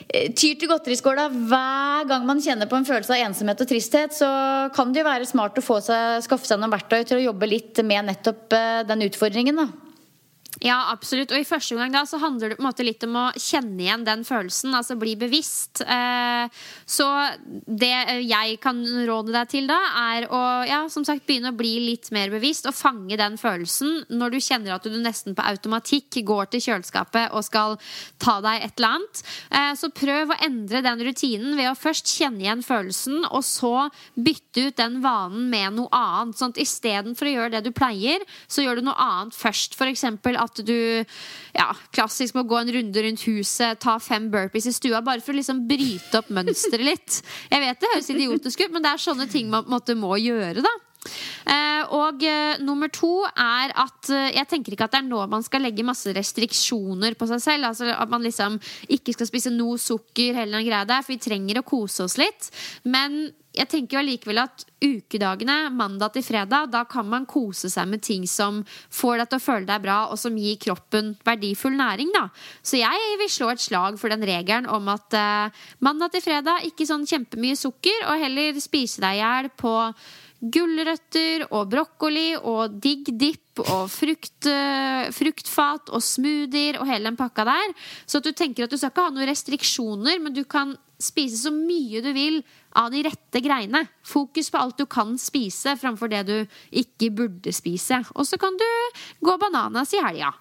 tyr til godteriskåla hver gang man kjenner på en følelse av ensomhet og tristhet, så kan det jo være smart å få seg, skaffe seg noen verktøy til å jobbe litt med nettopp den utfordringen da. Ja, absolutt. Og i første gang da så handler det på en måte litt om å kjenne igjen den følelsen, altså bli bevisst. Eh, så det jeg kan råde deg til da er å, ja, som sagt, begynne å bli litt mer bevisst og fange den følelsen når du kjenner at du nesten på automatikk går til kjøleskapet og skal ta deg et eller annet. Eh, så prøv å endre den rutinen ved å først kjenne igjen følelsen og så bytte ut den vanen med noe annet. Sånn at i stedet for å gjøre det du pleier, så gjør du noe annet først. For eksempel at du, ja, klassisk må gå en runde rundt huset, ta fem burpees i stua, bare for å liksom bryte opp mønstret litt. Jeg vet det høres idiotisk ut, men det er sånne ting man på en måte må gjøre da. Eh, og eh, nummer to er at eh, jeg tenker ikke at det er nå man skal legge masse restriksjoner på seg selv, altså at man liksom ikke skal spise noe sukker hele den greia der, for vi trenger å kose oss litt, men jeg tenker jo allikevel at ukedagene, mandag til fredag, da kan man kose seg med ting som får deg til å føle deg bra, og som gir kroppen verdifull næring da. Så jeg vil slå et slag for den regelen om at eh, mandag til fredag, ikke sånn kjempemye sukker, og heller spise deg ihjel på gulrøtter og brokkoli og digg dipp og frukt, fruktfat og smoothier og hele den pakka der. Så at du tenker at du skal ikke ha noen restriksjoner, men du kan spise så mye du vil av de rette greiene. Fokus på alt du kan spise framfor det du ikke burde spise. Og så kan du gå bananas i helga.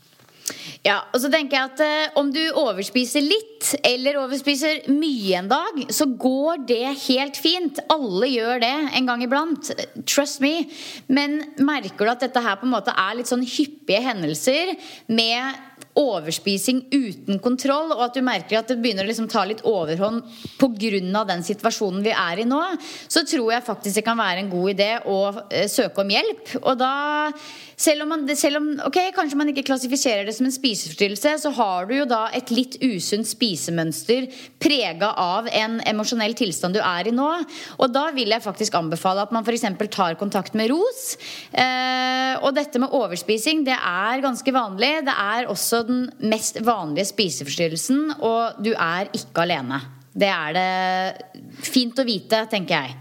Ja, og så tenker jeg at eh, om du overspiser litt eller overspiser mye en dag, så går det helt fint. Alle gjør det en gang iblant, trust me. Men merker du at dette her på en måte er litt sånn hyppige hendelser med overspising uten kontroll, og at du merker at det begynner å liksom ta litt overhånd på grunn av den situasjonen vi er i nå, så tror jeg faktisk det kan være en god idé å eh, søke om hjelp. Og da, selv om, man, selv om ok, kanskje man ikke klassifiserer det som en spiseforstyrrelse, så har du jo da et litt usunt spisemønster preget av en emosjonell tilstand du er i nå. Og da vil jeg faktisk anbefale at man for eksempel tar kontakt med R O S. Eh, og dette med overspising, det er ganske vanlig. Det er også den mest vanlige spiseforstyrrelsen, og du er ikke alene. Det er det fint å vite, tenker jeg.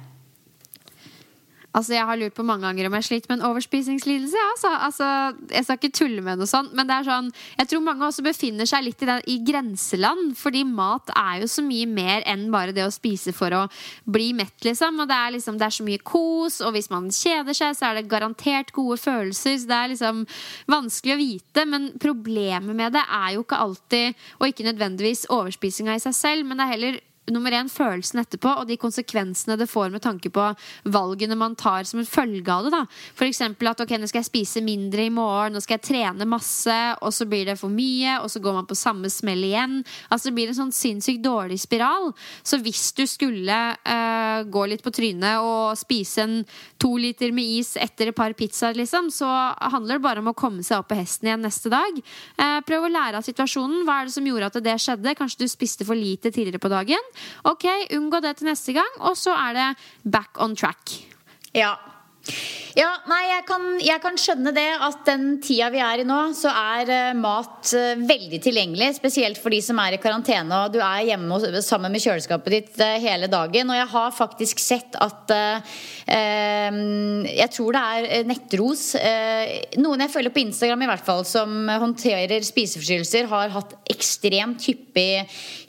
Altså, jeg har lurt på mange ganger om jeg sliter med en overspisingslidelse. Altså, altså, jeg skal ikke tulle med noe sånt, men det er sånn, jeg tror mange også befinner seg litt i, den, i grenseland, fordi mat er jo så mye mer enn bare det å spise for å bli mett, liksom. Og det er, liksom, det er så mye kos, og hvis man kjeder seg, så er det garantert gode følelser, så det er liksom vanskelig å vite, men problemet med det er jo ikke alltid, og ikke nødvendigvis overspisinga i seg selv, men det er heller nummer en, følelsen etterpå, og de konsekvensene det får med tanke på valgene man tar som en følge av det da. For eksempel at ok, nå skal jeg spise mindre i morgen, nå skal jeg trene masse, og så blir det for mye, og så går man på samme smell igjen. Altså det blir en sånn sinnssykt dårlig spiral. Så hvis du skulle uh, gå litt på trynet og spise en to liter med is etter et par pizzaer, liksom, så handler det bare om å komme seg opp på hesten igjen neste dag. Uh, prøv å lære av situasjonen. Hva er det som gjorde at det skjedde? Kanskje du spiste for lite tidligere på dagen? Ok, unngå det til neste gang, og så er det back on track. Ja. Ja, nei, jeg kan, jeg kan skjønne det at den tida vi er i nå, så er uh, mat uh, veldig tilgjengelig, spesielt for de som er i karantene, og du er hjemme og, sammen med kjøleskapet ditt uh, hele dagen, og jeg har faktisk sett at uh, uh, jeg tror det er nettros, uh, noen jeg følger på Instagram i hvert fall, som håndterer spiseforstyrrelser, har hatt ekstremt hyppig,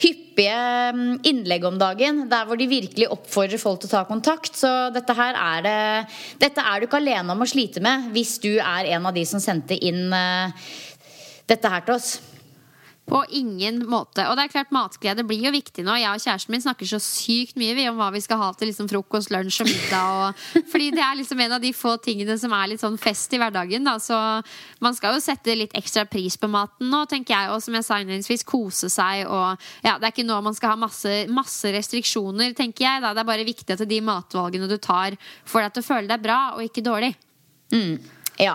hyppige innlegg om dagen, der hvor de virkelig oppfordrer folk til å ta kontakt, så dette her er det, dette er du ikke alene om å slite med hvis du er en av de som sendte inn uh, dette her til oss. På ingen måte. Og det er klart, matglede blir jo viktig nå. Jeg og kjæresten min snakker så sykt mye vi om hva vi skal ha til liksom frokost, lunsj og middag. Og, fordi det er liksom en av de få tingene som er litt sånn fest i hverdagen. Da. Så man skal jo sette litt ekstra pris på maten nå, tenker jeg. Og som jeg sa innledningsvis, kose seg. Og ja, det er ikke nå man skal ha masse, masse restriksjoner, tenker jeg. Da. Det er bare viktig at de matvalgene du tar får deg til å føle deg bra og ikke dårlig. Mm, ja.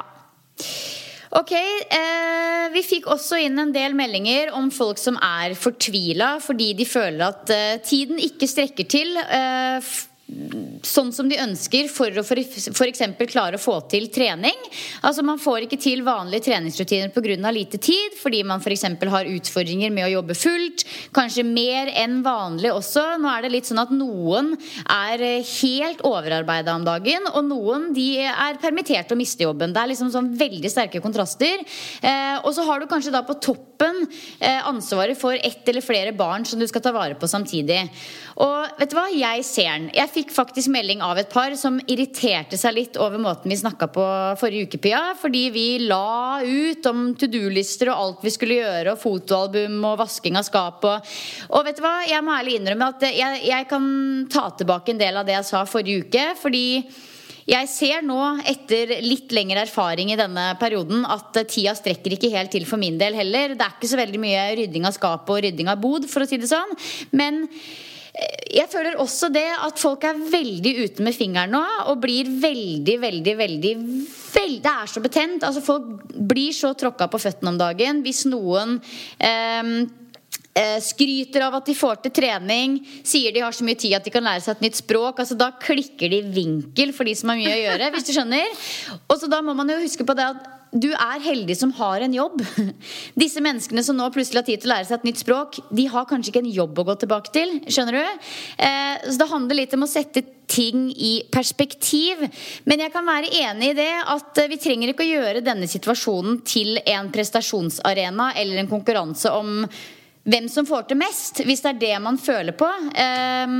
Ok, eh, vi fikk også inn en del meldinger om folk som er fortvilet fordi de føler at eh, tiden ikke strekker til. Eh, sånn som de ønsker for å for, for eksempel klare å få til trening. Altså man får ikke til vanlige treningsrutiner på grunn av lite tid, fordi man for eksempel har utfordringer med å jobbe fullt, kanskje mer enn vanlig også. Nå er det litt sånn at noen er helt overarbeidet om dagen, og noen de er permittert og mister jobben. Det er liksom sånn veldig sterke kontraster. Eh, og så har du kanskje da på toppen eh, ansvaret for ett eller flere barn som du skal ta vare på samtidig. Og vet du hva? Jeg ser den. Jeg fikk faktisk melding av et par som irriterte seg litt over måten vi snakket på forrige uke, Pia, fordi vi la ut om to-do-lister og alt vi skulle gjøre, og fotoalbum og vasking av skap. Og, og vet du hva? Jeg må ærlig innrømme at jeg, jeg kan ta tilbake en del av det jeg sa forrige uke, fordi jeg ser nå, etter litt lengre erfaring i denne perioden, at tida strekker ikke helt til for min del heller. Det er ikke så veldig mye rydding av skap og rydding av bod, for å si det sånn. Men jeg føler også det at folk er veldig ute med fingeren nå, og blir veldig, veldig, veldig, veldig, det er så betent. Altså folk blir så tråkket på føttene om dagen. Hvis noen eh, skryter av at de får til trening, sier de har så mye tid at de kan lære seg et nytt språk, altså da klikker de vinkel for de som har mye å gjøre, hvis du skjønner. Og så da må man jo huske på det at du er heldig som har en jobb. Disse menneskene som nå plutselig har tid til å lære seg et nytt språk, de har kanskje ikke en jobb å gå tilbake til, skjønner du? Eh, så det handler litt om å sette ting i perspektiv. Men jeg kan være enig i det at vi trenger ikke å gjøre denne situasjonen til en prestasjonsarena eller en konkurranse om hvem som får til mest, hvis det er det man føler på. Um,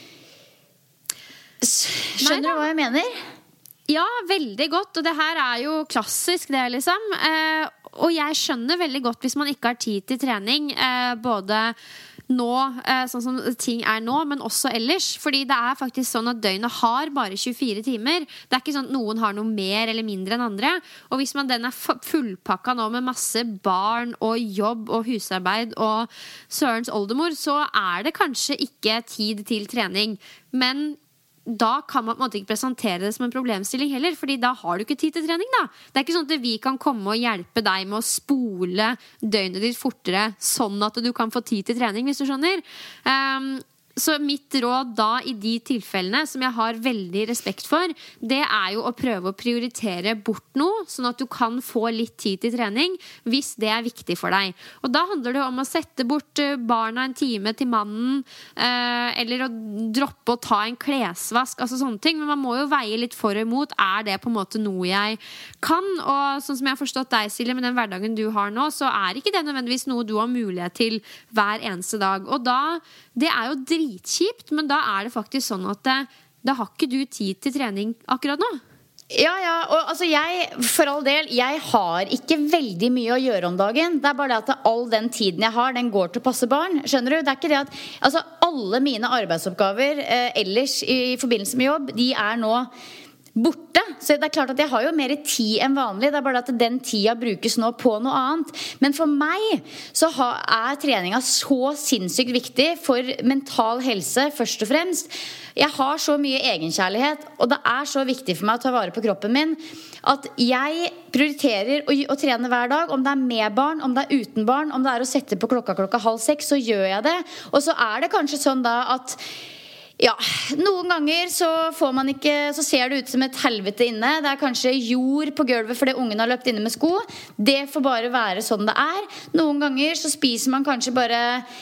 skjønner du hva jeg mener? Ja, veldig godt, og det her er jo klassisk det liksom. Uh, og jeg skjønner veldig godt hvis man ikke har tid til trening, uh, både nå, sånn som ting er nå, men også ellers, fordi det er faktisk sånn at døgnet har bare tjuefire timer. Det er ikke sånn at noen har noe mer eller mindre enn andre, og hvis man den er fullpakket nå med masse barn og jobb og husarbeid og sørens oldemor, så er det kanskje ikke tid til trening, men da kan man på en måte ikke presentere det som en problemstilling heller, fordi da har du ikke tid til trening da. Det er ikke sånn at vi kan komme og hjelpe deg med å spole døgnet ditt fortere, sånn at du kan få tid til trening, hvis du skjønner. Um, Så mitt råd da i de tilfellene som jeg har veldig respekt for, det er jo å prøve å prioritere bort noe, sånn at du kan få litt tid til trening, hvis det er viktig for deg. Og da handler det om å sette bort barna en time til mannen, eh, eller å droppe å ta en klesvask, altså sånne ting. Men man må jo veie litt for og imot. Er det på en måte noe jeg kan? Og sånn som jeg har forstått deg, Silje, med den hverdagen du har nå, så er ikke det nødvendigvis noe du har mulighet til hver eneste dag. Og da, det er jo dritkjipt, men da er det faktisk sånn at det, da har ikke du tid til trening akkurat nå. Ja, ja, og altså jeg, for all del, jeg har ikke veldig mye å gjøre om dagen. Det er bare det at all den tiden jeg har, den går til å passe barn. Skjønner du? Det er ikke det at, altså alle mine arbeidsoppgaver eh, ellers i forbindelse med jobb, de er nå borte, så det er klart at jeg har jo mer tid enn vanlig. Det er bare at den tida brukes nå på noe annet. Men for meg så er treninga så sinnssykt viktig for mental helse først og fremst. Jeg har så mye egenkjærlighet, og det er så viktig for meg å ta vare på kroppen min, at jeg prioriterer å, å trene hver dag. Om det er med barn, om det er uten barn, om det er å sette på klokka klokka halv seks, så gjør jeg det. Og så er det kanskje sånn da at ja, noen ganger så får man ikke, så ser det ut som et helvete inne. Det er kanskje jord på gulvet fordi ungen har løpt inne med sko. Det får bare være sånn det er. Noen ganger så spiser man kanskje bare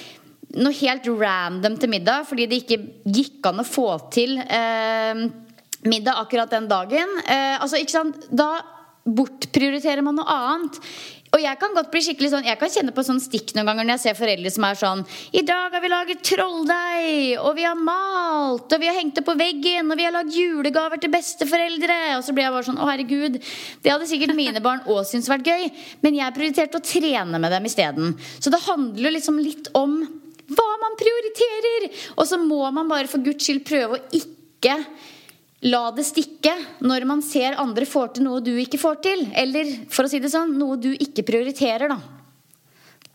noe helt random til middag, fordi det ikke gikk an å få til eh, middag akkurat den dagen. eh, Altså, ikke sant? Da bortprioriterer man noe annet. Og jeg kan godt bli skikkelig sånn, jeg kan kjenne på sånn stikk noen ganger når jeg ser foreldre som er sånn: i dag har vi laget trolldeig, og vi har malt, og vi har hengt det på veggen, og vi har lagd julegaver til besteforeldre. Og så blir jeg bare sånn: å herregud, det hadde sikkert mine barn også syntes vært gøy, men jeg prioriterte å trene med dem i stedet. Så det handler liksom litt om hva man prioriterer. Og så må man bare for Guds skyld prøve å ikke la det stikke når man ser andre får til noe du ikke får til. Eller, for å si det sånn, noe du ikke prioriterer da.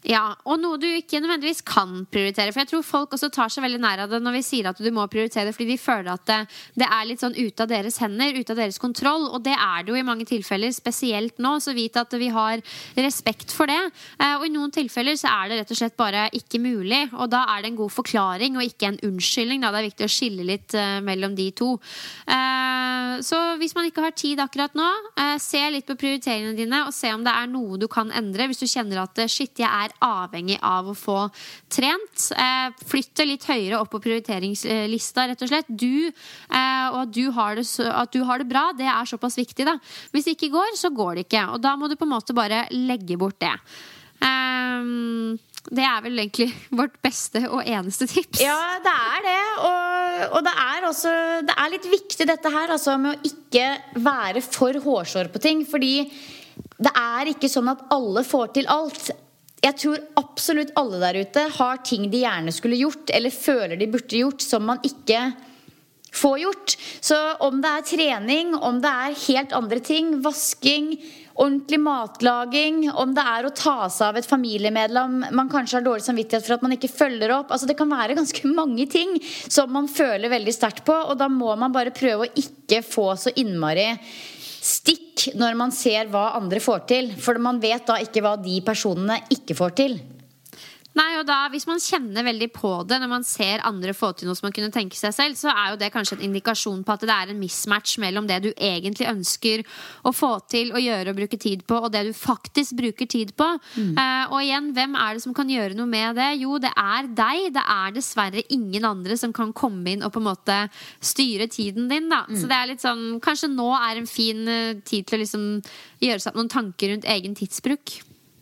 Ja, og noe du ikke nødvendigvis kan prioritere, for jeg tror folk også tar seg veldig nær av det når vi sier at du må prioritere det, fordi de føler at det, det er litt sånn ut av deres hender, ut av deres kontroll, og det er det jo i mange tilfeller, spesielt nå, så vit at vi har respekt for det, og i noen tilfeller så er det rett og slett bare ikke mulig, og da er det en god forklaring og ikke en unnskyldning, da det er viktig å skille litt uh, mellom de to. Uh, så hvis man ikke har tid akkurat nå, uh, se litt på prioriteringene dine, og se om det er noe du kan endre, hvis du kjenner at shit, jeg er avhengig av å få trent. Eh, flytte litt høyere opp på prioriteringslista, rett og slett. Du, eh, og at du, har det, at du har det bra, det er såpass viktig, da. Hvis det ikke går, så går det ikke. Og da må du på en måte bare legge bort det. Eh, det er vel egentlig vårt beste og eneste tips. Ja, det er det. Og, og det er også det er litt viktig dette her, altså, med å ikke være for hårsår på ting, fordi det er ikke sånn at alle får til alt. Jeg tror absolutt alle der ute har ting de gjerne skulle gjort, eller føler de burde gjort, som man ikke får gjort. Så om det er trening, om det er helt andre ting, vasking, ordentlig matlaging, om det er å ta seg av et familiemedlem man kanskje har dårlig samvittighet for at man ikke følger opp, altså det kan være ganske mange ting som man føler veldig sterkt på, og da må man bare prøve å ikke få så innmari stikk når man ser hva andre får til, for man vet da ikke hva de personene ikke får til. Nei, og da, hvis man kjenner veldig på det når man ser andre få til noe som man kunne tenke seg selv, så er jo det kanskje en indikasjon på at det er en mismatch mellom det du egentlig ønsker å få til å gjøre og bruke tid på, og det du faktisk bruker tid på. Mm. Uh, og igjen, hvem er det som kan gjøre noe med det? Jo, det er deg. Det er dessverre ingen andre som kan komme inn og på en måte styre tiden din, da. Mm. Så det er litt sånn, kanskje nå er en fin uh, tid til å liksom gjøre seg noen tanker rundt egen tidsbruk.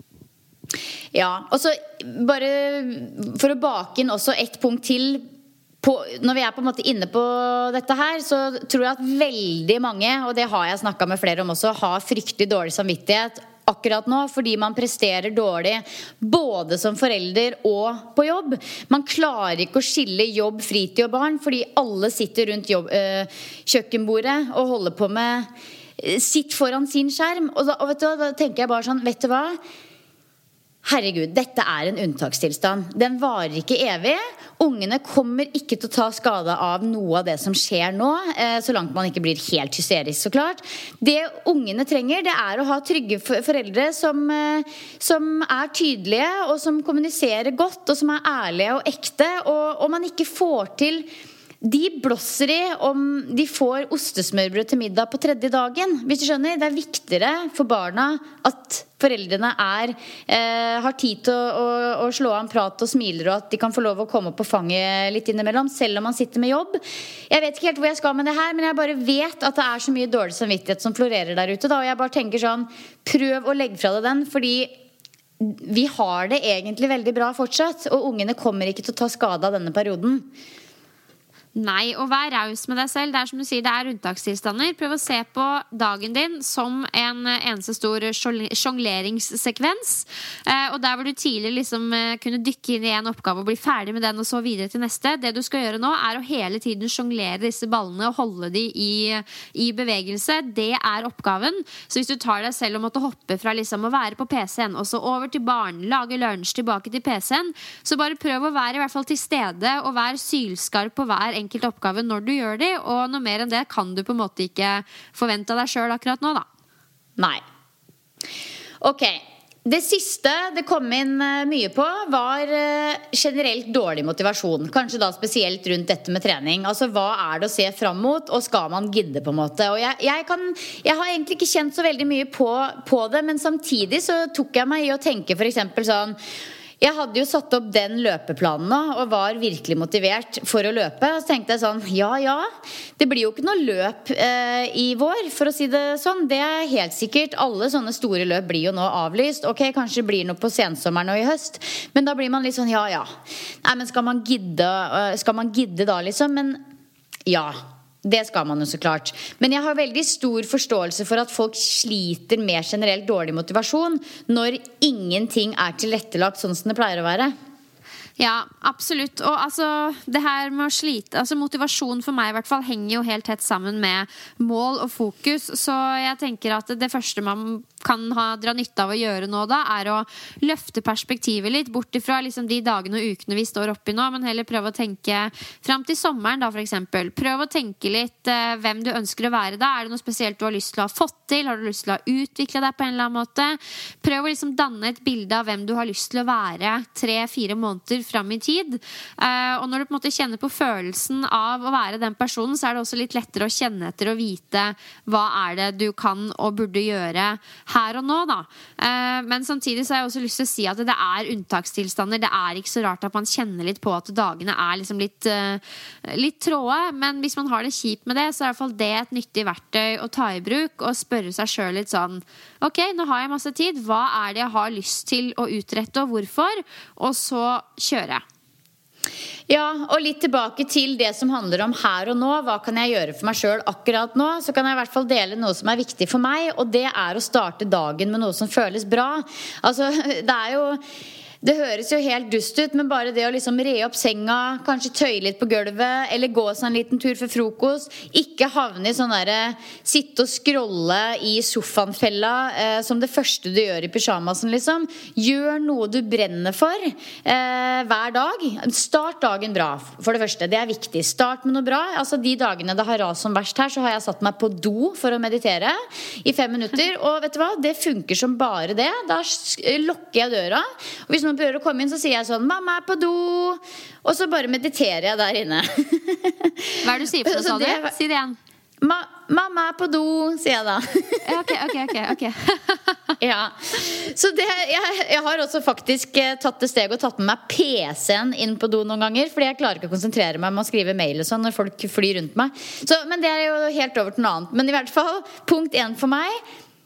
Ja, og så bare for å bake inn også et punkt til på, når vi er på en måte inne på dette her, så tror jeg at veldig mange, og det har jeg snakket med flere om også, har fryktelig dårlig samvittighet akkurat nå, fordi man presterer dårlig både som forelder og på jobb. Man klarer ikke å skille jobb, fritid og barn, fordi alle sitter rundt jobb, øh, kjøkkenbordet og holder på med sitt foran sin skjerm. Og da, og vet du, da tenker jeg bare sånn, vet du hva? Herregud, dette er en unntakstilstand. Den varer ikke evig. Ungene kommer ikke til å ta skade av noe av det som skjer nå, så langt man ikke blir helt hysterisk, så klart. Det ungene trenger, det er å ha trygge foreldre som, som er tydelige, og som kommuniserer godt, og som er ærlige og ekte, og, og man ikke får til... De blåser i om de får ostesmørbrød til middag på tredje dagen. Hvis du skjønner, det er viktigere for barna at foreldrene er, eh, har tid til å, å, å slå av en prat og smiler, og at de kan få lov å komme opp på fanget litt innimellom, selv om man sitter med jobb. Jeg vet ikke helt hvor jeg skal med det her, men jeg bare vet at det er så mye dårlig samvittighet som florerer der ute, da, og jeg bare tenker sånn, prøv å legge fra deg den, fordi vi har det egentlig veldig bra fortsatt, og ungene kommer ikke til å ta skade av denne perioden. Nei, og vær raus med deg selv. Det er som du sier, det er unntakstilstander. Prøv å se på dagen din som en eneste stor jongleringssekvens. Eh, og der hvor du tidligere liksom kunne dykke inn i en oppgave og bli ferdig med den og så videre til neste. Det du skal gjøre nå er å hele tiden jonglere disse ballene og holde de i, i bevegelse. Det er oppgaven. Så hvis du tar deg selv og måtte hoppe fra liksom å være på P C-en og så over til barn, lage lunsj, tilbake til P C-en, så bare prøv å være i hvert fall til stede og være sylskarp på hver enkelt enkelt oppgave når du gjør det, og noe mer enn det kan du på en måte ikke forvente av deg selv akkurat nå, da. Nei. Ok, det siste det kom inn mye på var generelt dårlig motivasjon, kanskje da spesielt rundt dette med trening. Altså, hva er det å se frem mot, og skal man gidde på en måte? Og jeg, jeg, kan, jeg har egentlig ikke kjent så veldig mye på, på det, men samtidig så tok jeg meg i å tenke for eksempel sånn, jeg hadde jo satt opp den løpeplanen nå, og var virkelig motivert for å løpe. Så tenkte jeg sånn, ja, ja, det blir jo ikke noe løp eh, i vår, for å si det sånn. Det er helt sikkert, alle sånne store løp blir jo nå avlyst. Ok, kanskje det blir noe på sensommeren og i høst, men da blir man litt sånn, ja, ja. Nei, men skal man gidde, skal man gidde da liksom? Men ja, det skal man jo så klart. Men jeg har veldig stor forståelse for at folk sliter med generelt dårlig motivasjon når ingenting er tilrettelagt sånn som det pleier å være. Ja, absolutt. Og altså, det her med å slite, altså motivasjon for meg i hvert fall henger jo helt tett sammen med mål og fokus. Så jeg tenker at det første man kan ha, dra nytte av å gjøre nå da, er å løfte perspektivet litt, bort ifra liksom de dagene og ukene vi står oppe i nå, men heller prøve å tenke frem til sommeren da, for eksempel. Prøv å tenke litt eh, hvem du ønsker å være da. Er det noe spesielt du har lyst til å ha fått til? Har du lyst til å ha utviklet deg på en eller annen måte? Prøv å liksom danne et bilde av hvem du har lyst til å være tre-fire måneder frem i tid. Eh, og når du på en måte kjenner på følelsen av å være den personen, så er det også litt lettere å kjenne etter og vite hva er det du kan og burde gjøre her og nå da. Eh, men samtidig så har jeg også lyst til å si at det er unntakstilstander. Det er ikke så rart at man kjenner litt på at dagene er liksom litt, uh, litt tråde, men hvis man har det kjipt med det, så er i hvert fall det et nyttig verktøy å ta i bruk og spørre seg selv litt sånn, ok, nå har jeg masse tid, hva er det jeg har lyst til å utrette og hvorfor? Og så kjøre. Ja, og litt tilbake til det som handler om her og nå. Hva kan jeg gjøre for meg selv akkurat nå? Så kan jeg i hvert fall dele noe som er viktig for meg, og det er å starte dagen med noe som føles bra. Altså, det er jo... Det høres jo helt dust ut, men bare det å liksom re opp senga, kanskje tøye litt på gulvet, eller gå seg en liten tur for frokost, ikke havne i sånn der, sitte og scrolle i sofaen-fella, eh, som det første du gjør i pyjamasen, liksom. Gjør noe du brenner for eh, hver dag. Start dagen bra, for det første. Det er viktig. Start med noe bra. Altså, de dagene det har ras som verst her, så har jeg satt meg på do for å meditere i fem minutter, og vet du hva? Det funker som bare det. Da lukker jeg døra, og hvis noen prøver å komme inn, så sier jeg sånn, mamma er på do, og så bare mediterer jeg der inne. Hva er det du sier for noe, sa du? Si det igjen. Ma mamma er på do, sier jeg da. Ok, ok, ok, ok. Ja, så det, jeg, jeg har også faktisk tatt det steg og tatt med meg P C-en inn på do noen ganger, fordi jeg klarer ikke å konsentrere meg med å skrive mail og sånn når folk flyr rundt meg. Så, men det er jo helt over til noe annet. Men i hvert fall, punkt én for meg,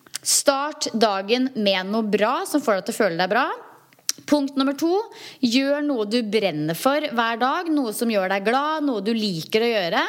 start dagen med noe bra som får deg til å føle deg bra. Punkt nummer to, gjør noe du brenner for hver dag, noe som gjør deg glad, noe du liker å gjøre.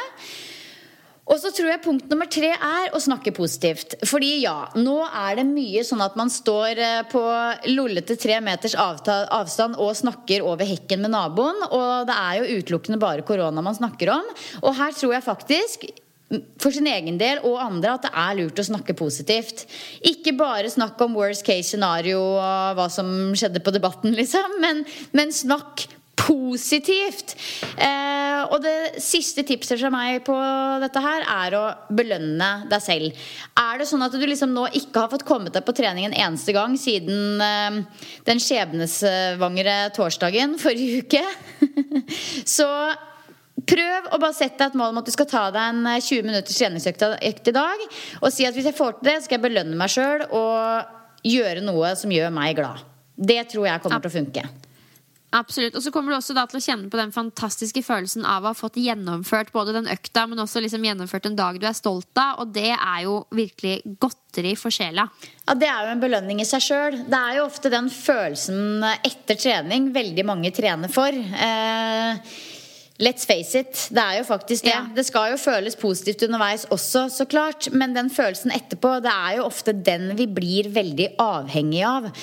Og så tror jeg punkt nummer tre er å snakke positivt. Fordi ja, nå er det mye sånn at man står på lollete tre meters avstand og snakker over hekken med naboen, og det er jo utelukkende bare korona man snakker om. Og her tror jeg faktisk... for sin egen del og andre at det er lurt å snakke positivt. Ikke bare snakke om worst case scenario og hva som skjedde på debatten liksom, men, men snakk positivt. Eh, og det siste tipset fra meg på dette her er å belønne deg selv. Er det sånn at du liksom nå ikke har fått kommet deg på trening en eneste gang siden eh, den skjebnesvangre torsdagen forrige uke, så prøv å bare sette deg et mål om at du skal ta deg en tjue minutters treningsøkt i dag, og si at hvis jeg får til det, skal jeg belønne meg selv og gjøre noe som gjør meg glad. Det tror jeg kommer til å funke. Absolutt, og så kommer du også da til å kjenne på den fantastiske følelsen av å ha fått gjennomført både den økta, men også liksom gjennomført en dag du er stolt av, og det er jo virkelig godteri for sjela. Ja, det er jo en belønning i seg selv. Det er jo ofte den følelsen etter trening veldig mange trener for. Eh... Let's face it, det er jo faktisk det. Ja. Det skal jo føles positivt underveis også, så klart. Men den følelsen etterpå, det er jo ofte den vi blir veldig avhengig av.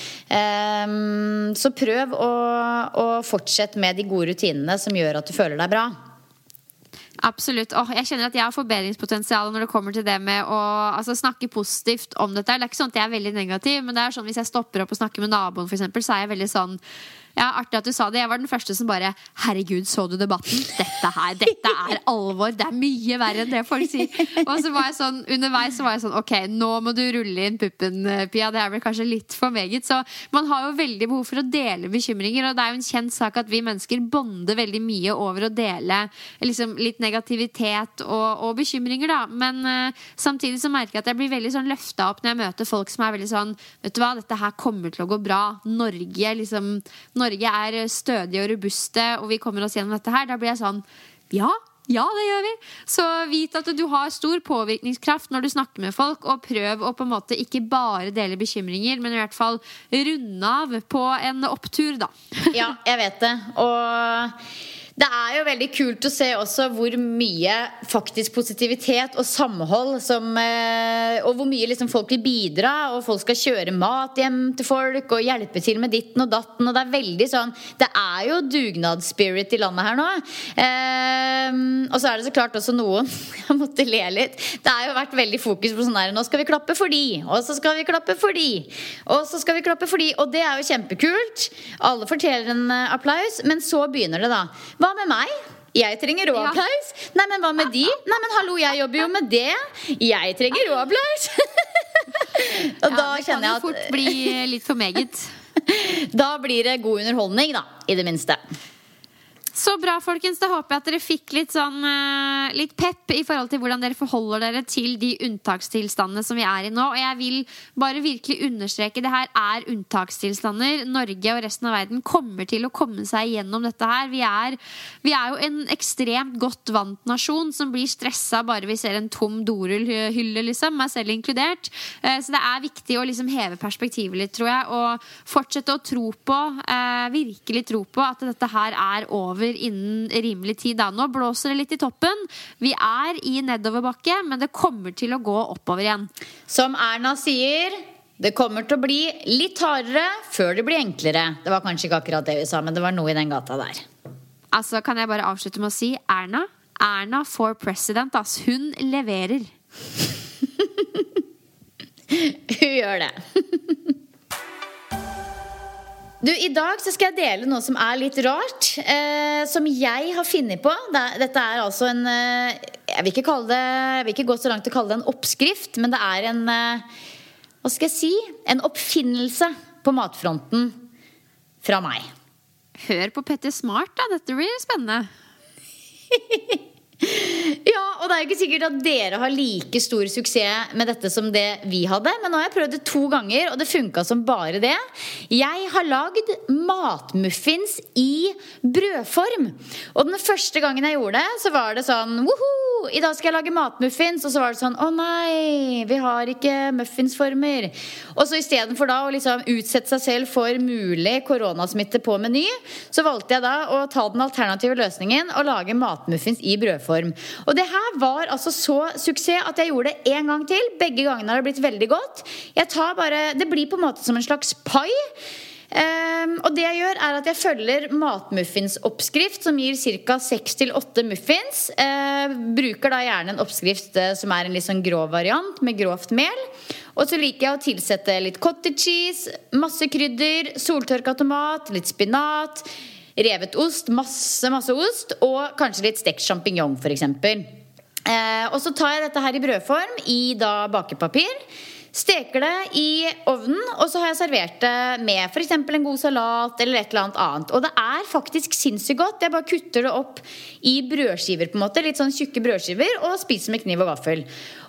Um, så prøv å, å fortsette med de gode rutinene som gjør at du føler deg bra. Absolutt. Åh, jeg kjenner at jeg har forbedringspotensial når det kommer til det med å altså, snakke positivt om dette. Det er ikke sånn at jeg er veldig negativ, men det er sånn hvis jeg stopper opp og snakker med naboen for eksempel, så er jeg veldig sånn ja, artig at du sa det. Jeg var den første som bare herregud, så du debatten? Dette her, dette er alvor. Det er mye verre enn det folk sier. Og så var jeg sånn, underveis så var jeg sånn ok, nå må du rulle inn puppen, Pia. Det er vel kanskje litt for meget. Så man har jo veldig behov for å dele bekymringer, og det er jo en kjent sak at vi mennesker bonder veldig mye over å dele liksom, litt negativitet og, og bekymringer da. Men uh, samtidig så merker jeg at jeg blir veldig sånn løftet opp når jeg møter folk som er veldig sånn, vet du hva, dette her kommer til å gå bra. Norge liksom, Norge er stødige og robuste, og vi kommer oss gjennom dette her. Da blir jeg sånn, ja, ja, det gjør vi. Så vit at du har stor påvirkningskraft når du snakker med folk, og prøv å på en måte ikke bare dele bekymringer, men i hvert fall runde av på en opptur da. Ja, jeg vet det. Og Det er jo veldig kult å se også hvor mye faktisk positivitet og samhold som, og hvor mye liksom folk vil bidra, og folk skal kjøre mat hjem til folk og hjelpe til med ditten og datten, og det er veldig sånn, det er jo dugnadsspirit i landet her nå. Eh, og så er det så klart også noen, jeg måtte le litt, det har jo vært veldig fokus på sånn her, nå skal vi klappe for de, og så skal vi klappe for de, og så skal vi klappe for de, og det er jo kjempekult. Alle forteller en applaus, men så begynner det da. Hva med meg? Jeg trenger også applaus. Ja. Nei, men hva med de? Nei, men hallo, jeg jobber jo med det. Jeg trenger også applaus. Og ja, da det kjenner jeg at kan jo fort bli litt for meget. Da blir det god underholdning da, i det minste. Så bra, folkens. Da håper jeg at dere fikk litt sånn uh, litt pepp i forhold til hvordan dere forholder dere til de unntakstilstandene som vi er i nå. Og jeg vil bare virkelig understreke, det her er unntakstilstander. Norge og resten av verden kommer til å komme seg gjennom dette her. Vi er, vi er jo en ekstremt godt vant nasjon som blir stresset bare vi ser en tom dorullhylle, liksom, meg selv inkludert. Uh, så det er viktig å liksom heve perspektivet litt, tror jeg, og fortsette å tro på, uh, virkelig tro på at dette her er over innen rimelig tid da. Nå blåser det litt i toppen. Vi er i nedoverbakke, men det kommer til å gå oppover igjen. Som Erna sier, det kommer til å bli litt hardere før det blir enklere. Det var kanskje ikke akkurat det vi sa, men det var noe i den gata der. Altså, kan jeg bare avslutte med å si Erna, Erna for president, ass. Hun leverer. Hun gjør det. Du, i dag så skal jeg dele noe som er litt rart, eh, som jeg har funnet på. Dette er altså en, eh, jeg vil ikke kalle det, jeg vil ikke gå så langt til å kalle det en oppskrift, men det er en, eh, hva skal jeg si, en oppfinnelse på matfronten fra meg. Hør på Petter Smart da, dette blir spennende. Ja, og det er jo ikke sikkert at dere har like stor suksess med dette som det vi hadde, men nå har jeg prøvd det to ganger, og det funket som bare det. Jeg har lagd matmuffins i brødform. Og den første gangen jeg gjorde det, så var det sånn, woho, i dag skal jeg lage matmuffins. Og så var det sånn, å nei, vi har ikke muffinsformer. Og så i stedet for da å liksom utsette seg selv for mulig koronasmitte på meny, så valgte jeg da å ta den alternative løsningen og lage matmuffins i brødform. Og det her var altså så suksess at jeg gjorde det en gang til. Begge gangene har det blitt veldig godt. Jeg tar bare, det blir på en måte som en slags pai. Um, og det jeg gjør er at jeg følger matmuffins-oppskrift som gir ca. seks til åtte muffins. uh, Bruker da gjerne en oppskrift uh, som er en litt sånn grov variant med grovt mel. Og så liker jeg å tilsette litt cottage cheese, masse krydder, soltørka tomat, litt spinat, revet ost, masse, masse ost, og kanskje litt stekt champignon for eksempel. Eh, og så tar jeg dette her i brødform i da bakepapir, steker det i ovnen, og så har jeg servert det med for eksempel en god salat eller et eller annet annet. Og det er faktisk sinnssykt godt. Jeg bare kutter det opp i brødskiver på en måte, litt sånn tjukke brødskiver, og spiser med kniv og gaffel.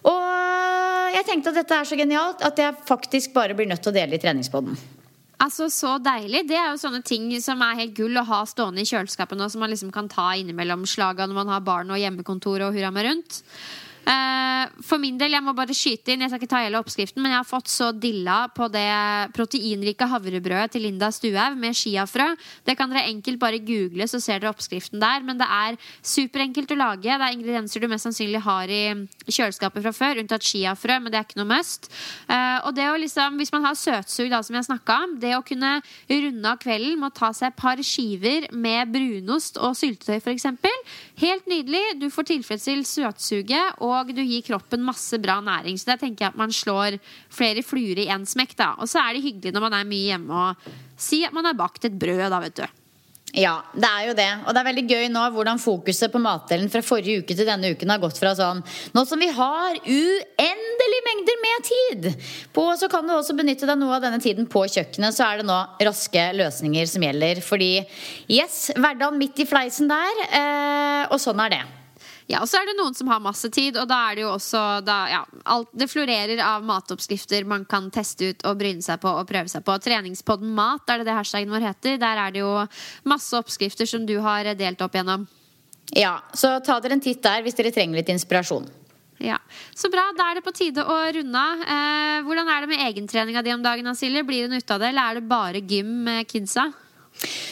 Og jeg tenkte at dette er så genialt at jeg faktisk bare blir nødt til å dele i treningspodden. Altså, så deilig. Det er jo sånne ting som er helt gull å ha stående i kjøleskapet nå, som man liksom kan ta innimellom slaga når man har barn og hjemmekontor og hurra med rundt. For min del, jeg må bare skyte inn, jeg skal ikke ta hele oppskriften, men jeg har fått så dilla på det proteinrike havrebrødet til Linda Stuhaug med chiafrø. Det kan dere enkelt bare google, så ser dere oppskriften der, men det er superenkelt å lage. Det er ingredienser du mest sannsynlig har i kjøleskapet fra før, unntatt chiafrø, men det er ikke noe must. Og det å liksom, hvis man har søtsug da, som jeg snakket om, det å kunne runde av kvelden med å ta seg et par skiver med brunost og syltetøy for eksempel, helt nydelig. Du får tilfredsstilt søtsuget, og og du gir kroppen masse bra næring. Så der tenker jeg at man slår flere fluer i en smekk da. Og så er det hyggelig når man er mye hjemme og si at man har bakt et brød da, vet du. Ja, det er jo det. Og det er veldig gøy nå hvordan fokuset på matdelen fra forrige uke til denne uken har gått fra sånn, nå som vi har uendelig mengder med tid på, så kan du også benytte deg noe av denne tiden på kjøkkenet, så er det nå raske løsninger som gjelder. Fordi, yes, hverdagen midt i fleisen der, eh, og sånn er det. Ja, og så er det noen som har masse tid, og da er det jo også da, ja, alt, det florerer av matoppskrifter man kan teste ut og bryne seg på og prøve seg på. Treningspodden mat, er det det hashtaggen vår heter. Der er det jo masse oppskrifter som du har delt opp gjennom. Ja, så ta dere en titt der hvis dere trenger litt inspirasjon. Ja, så bra, da er det på tide å runde av. Eh, hvordan er det med egentreninga di om dagen, Silje? Blir det noe ut av det, eller er det bare gym med kidsa?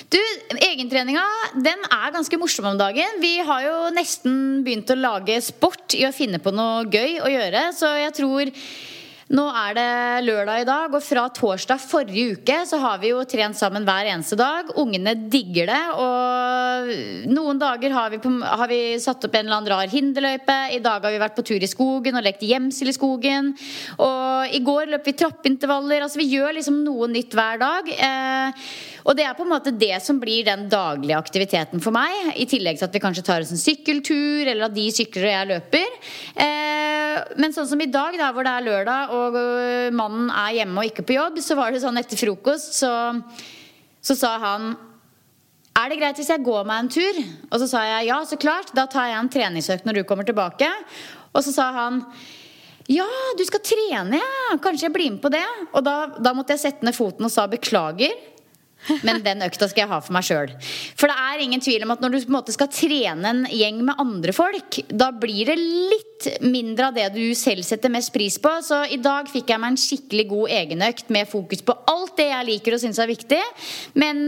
Du, egentreninga, den er ganske morsom om dagen. Vi har jo nesten begynt å lage sport i å finne på noe gøy å gjøre, så jeg tror nå er det lørdag i dag, og fra torsdag forrige uke så har vi jo trent sammen hver eneste dag. Ungene digger det, og noen dager har vi, på, har vi satt opp en eller annen rar hinderløype. I dag har vi vært på tur i skogen og lekt gjemsel i skogen. Og i går løp vi trappintervaller. Altså vi gjør liksom noe nytt hver dag. Eh, og det er på en måte det som blir den daglige aktiviteten for meg, i tillegg til at vi kanskje tar oss en sykkeltur, eller at de sykler og jeg løper. Eh, men sånn som i dag, da, hvor det er lørdag, og mannen er hjemme og ikke på jobb, så var det sånn etter frokost, så, så sa han, er det greit hvis jeg går meg en tur? Og så sa jeg, ja, så klart, da tar jeg en treningsøkt når du kommer tilbake. Og så sa han, ja, du skal trene, ja. Kanskje jeg blir med på det. Og da, da måtte jeg sette ned foten og sa beklager, men den økta skal jeg ha for meg selv. For det er ingen tvil om at når du på en måte skal trene en gjeng med andre folk, da blir det litt mindre av det du selv setter mest pris på. Så i dag fikk jeg meg en skikkelig god egenøkt med fokus på alt det jeg liker og synes er viktig. Men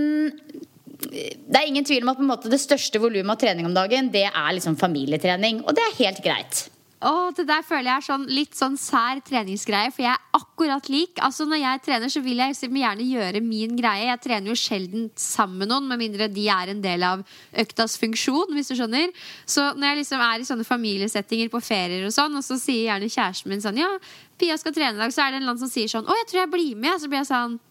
det er ingen tvil om at på en måte det største volumet av trening om dagen, det er liksom familietrening, og det er helt greit. Åh, det der føler jeg er sånn, litt sånn sær treningsgreie, for jeg er akkurat lik. Altså når jeg trener så vil jeg gjerne gjøre min greie. Jeg trener jo sjelden sammen med noen, med mindre de er en del av øktas funksjon, hvis du skjønner. Så når jeg liksom er i sånne familiesettinger på ferier og sånn, og så sier gjerne kjæresten min sånn, ja, Pia skal trene i dag, så er det en eller annen som sier sånn, å, jeg tror jeg blir med, så blir jeg sånn,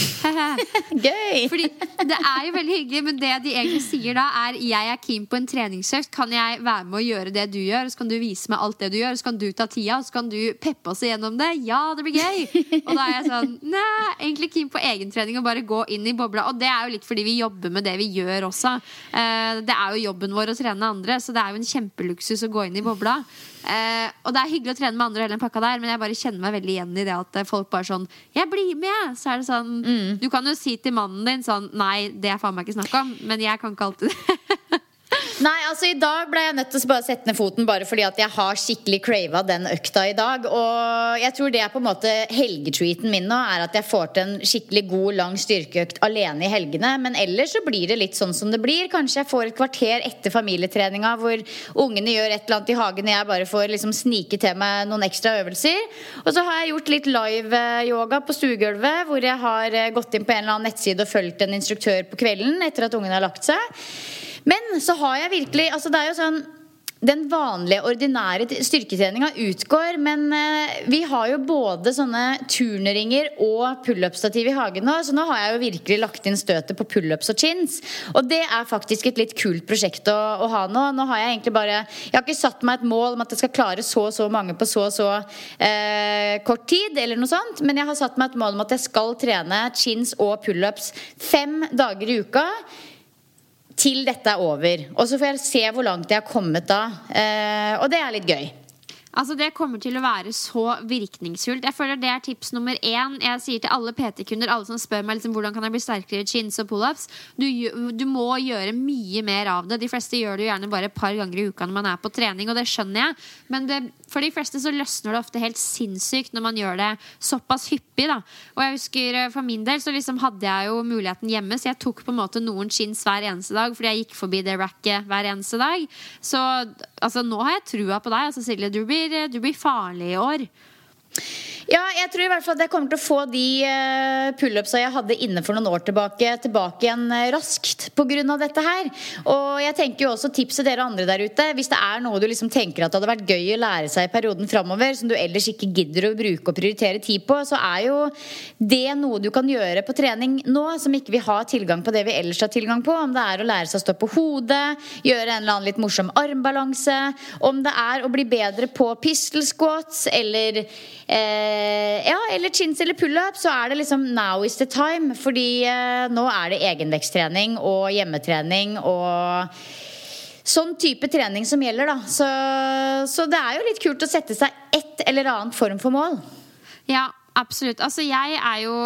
gøy. Fordi det er jo veldig hyggelig, men det de egentlig sier da er, jeg er keen på en treningsøkt, kan jeg være med å gjøre det du gjør, så kan du vise meg alt det du gjør, så kan du ta tida, så kan du peppe oss igjennom det. Ja, det blir gøy. Og da er jeg sånn, nei, egentlig keen på egentrening og bare gå inn i bobla. Og det er jo litt fordi vi jobber med det vi gjør også. Det er jo jobben vår å trene andre, så det er jo en kjempeluksus å gå inn i bobla. Uh, og det er hyggelig å trene med andre hele den pakka der, men jeg bare kjenner meg veldig igjen i det at folk bare sånn, jeg blir med, så er det sånn, mm. du kan jo si til mannen din sånn, nei, det er faen meg ikke snakk om, men jeg kan ikke alltid det. Nei, altså i dag ble jeg nødt til å bare sette ned foten bare fordi at jeg har skikkelig cravet den økta i dag, og jeg tror det er på en måte helgetreaten min nå, er at jeg får til en skikkelig god, lang styrkeøkt alene i helgene, men ellers så blir det litt sånn som det blir. Kanskje jeg får et kvarter etter familietreninga hvor ungene gjør et eller annet i hagen, og jeg bare får liksom snike til meg noen ekstra øvelser. Og så har jeg gjort litt live yoga på stuegulvet, hvor jeg har gått inn på en eller annen nettside og følt en instruktør på kvelden etter at ungene har lagt seg. Men så har jeg virkelig, altså det er jo sånn, den vanlige, ordinære styrketreninga utgår, men eh, vi har jo både sånne turneringer og pull-up-stativ i hagen nå, så nå har jeg jo virkelig lagt inn støtet på pull-ups og chins, og det er faktisk et litt kult prosjekt å, å ha nå. Nå har jeg egentlig bare, jeg har ikke satt meg et mål om at jeg skal klare så og så mange på så og så eh, kort tid, eller noe sånt, men jeg har satt meg et mål om at jeg skal trene chins og pull-ups fem dager i uka, til dette er over. Og så får jeg se hvor langt jeg har kommet da. Eh, og det er litt gøy. Altså det kommer til å være så virkningsfullt. Jeg føler det er tips nummer én. Jeg sier til alle P T-kunder, alle som spør meg liksom, hvordan kan jeg bli sterkere i chins og pull-ups, du, du må gjøre mye mer av det. De fleste gjør det jo gjerne bare et par ganger i uka når man er på trening, og det skjønner jeg. Men det, for de fleste så løsner det ofte helt sinnssykt når man gjør det såpass hyppig da. Og jeg husker for min del så liksom hadde jeg jo muligheten hjemme, så jeg tok på en måte noen chins hver eneste dag, fordi jeg gikk forbi det racket hver eneste dag. Så altså, nå har jeg trua på deg, altså Silje, du blir Du blir farlig i år. Ja, jeg tror i hvert fall at jeg kommer til å få de pull-upsa jeg hadde inne for noen år tilbake tilbake igjen raskt på grunn av dette her. Og jeg tenker jo også tipset dere andre der ute, hvis det er noe du liksom tenker at det hadde vært gøy å lære seg i perioden fremover, som du ellers ikke gidder å bruke og prioritere tid på, så er jo det noe du kan gjøre på trening nå, som ikke vi har tilgang på det vi ellers har tilgang på. Om det er å lære seg å stå på hodet, gjøre en eller annen litt morsom armbalanse, om det er å bli bedre på pistol squats, eller eh, ja, eller chins eller pull-up, så er det liksom now is the time, fordi eh, nå er det egenveksttrening og hjemmetrening og sånn type trening som gjelder da. Så, så det er jo litt kult å sette seg et eller annet form for mål. Ja, Absolutt. Altså, jeg er jo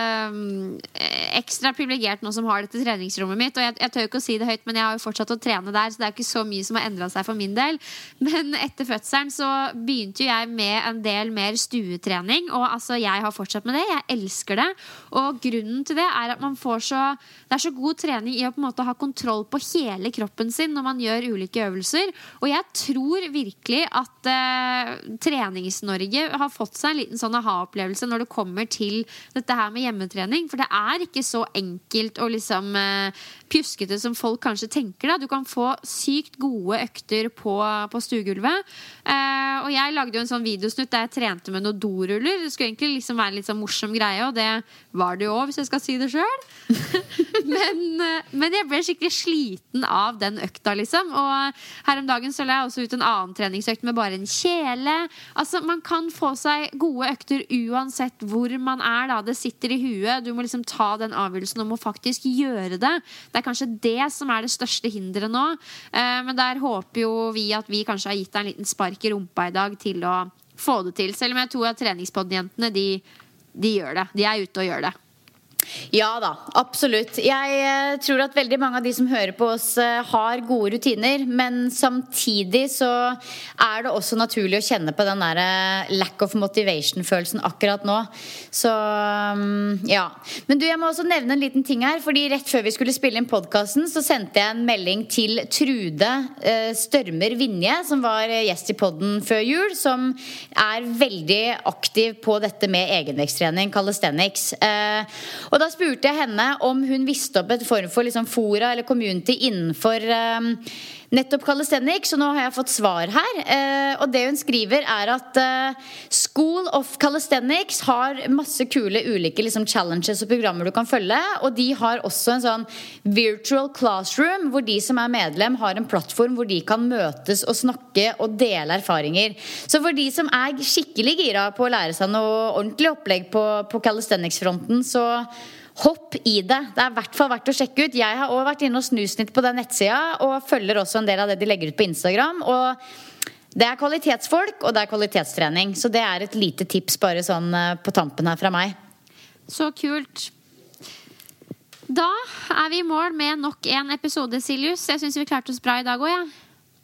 øh, ekstra privilegert nå som har dette treningsrommet mitt, og jeg, jeg tør ikke å si det høyt, men jeg har jo fortsatt å trene der, så det er ikke så mye som har endret seg for min del. Men etter fødselen så begynte jo jeg med en del mer stuetrening, og altså, jeg har fortsatt med det. Jeg elsker det. Og grunnen til det er at man får så, det er så god trening i å på en måte ha kontroll på hele kroppen sin når man gjør ulike øvelser. Og jeg tror virkelig at øh, Trenings-Norge har fått seg en liten sånn aha-opplevelse når det kommer til dette her med hjemmetrening, for det er ikke så enkelt og liksom uh, pjuskete som folk kanskje tenker da. Du kan få sykt gode økter på, på stuegulvet, uh, og jeg lagde jo en sånn videosnutt der jeg trente med noen doruller. Det skulle egentlig liksom være en litt sånn morsom greie, og det var det jo også, hvis jeg skal si det selv. men, uh, men jeg ble skikkelig sliten av den økta liksom, og her om dagen så la jeg også ut en annen treningsøkt med bare en kjele. Altså, man kan få seg gode økter uansett hvor man er da, det sitter i huet. Du må liksom ta den avgjørelsen om å faktisk gjøre det. Det er kanskje det som er det største hindret nå, eh, men der håper jo vi at vi kanskje har gitt deg en liten spark i rumpa i dag til å få det til, selv om jeg tror at treningspodden-jentene de, de gjør det, de er ute og gjør det. Ja da, absolutt. Jeg eh, tror at veldig mange av de som hører på oss eh, har gode rutiner, men samtidig så er det også naturlig å kjenne på den der eh, lack of motivation-følelsen akkurat nå. Så um, ja. Men du, jeg må også nevne en liten ting her, fordi rett før vi skulle spille inn podcasten så sendte jeg en melding til Trude eh, Størmer Vinje, som var eh, gjest i podden før jul, som er veldig aktiv på dette med egenvektstrening, calisthenics. Eh, og da spurte jeg henne om hun visste opp et form for liksom fora eller community innenfor um, nettopp calisthenics, så nå har jeg fått svar her. Uh, og det hun skriver er at uh, School of Calisthenics har masse kule ulike liksom, challenges og programmer du kan følge, og de har også en sånn virtual classroom, hvor de som er medlem har en plattform hvor de kan møtes og snakke og dele erfaringer. Så for de som er skikkelig gira på å lære seg noe ordentlig opplegg på, på calisthenics-fronten, så hopp i det. Det er i hvert fall verdt å sjekke ut. Jeg har også vært inne og snusnitt på den nettsida, og følger også en del av det de legger ut på Instagram, og det er kvalitetsfolk, og det er kvalitetstrening. Så det er et lite tips bare sånn på tampen her fra meg. Så kult. Da er vi i mål med nok en episode, Siljus. Jeg synes vi klarte oss bra i dag også, ja.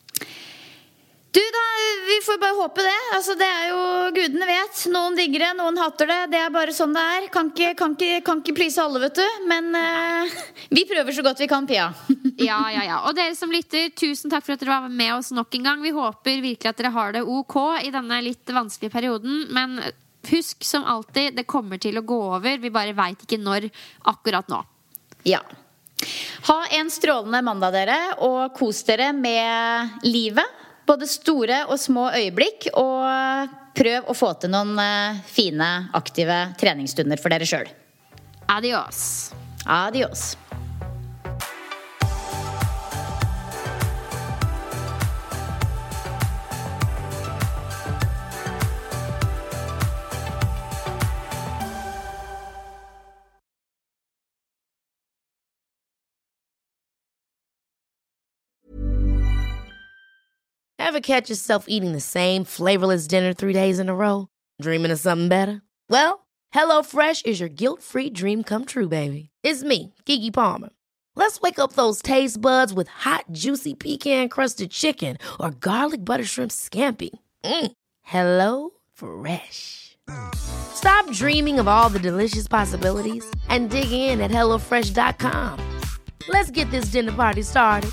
Du da, vi får bare håpe det. Altså, det er jo, gudene vet. Noen digger det, noen hater det. Det er bare sånn det er. Kan ikke, kan ikke, kan ikke please alle, vet du. Men uh, vi prøver så godt vi kan, Pia. Ja, ja, ja. Og dere som lytter, tusen takk for at dere var med oss nok en gang. Vi håper virkelig at dere har det ok i denne litt vanskelige perioden. Men husk som alltid, det kommer til å gå over. Vi bare vet ikke når akkurat nå. Ja. Ha en strålende mandag, dere, og kos dere med livet. Både store og små øyeblikk, og prøv å få til noen uh, fine, aktive treningsstunder for dere selv. Adios. Adios. Ever catch yourself eating the same flavorless dinner three days in a row? Dreaming of something better? Well, HelloFresh is your guilt-free dream come true, baby. It's me, Keke Palmer. Let's wake up those taste buds with hot, juicy pecan-crusted chicken or garlic butter shrimp scampi. Mm. Hello Fresh. Stop dreaming of all the delicious possibilities and dig in at hello fresh dot com. Let's get this dinner party started.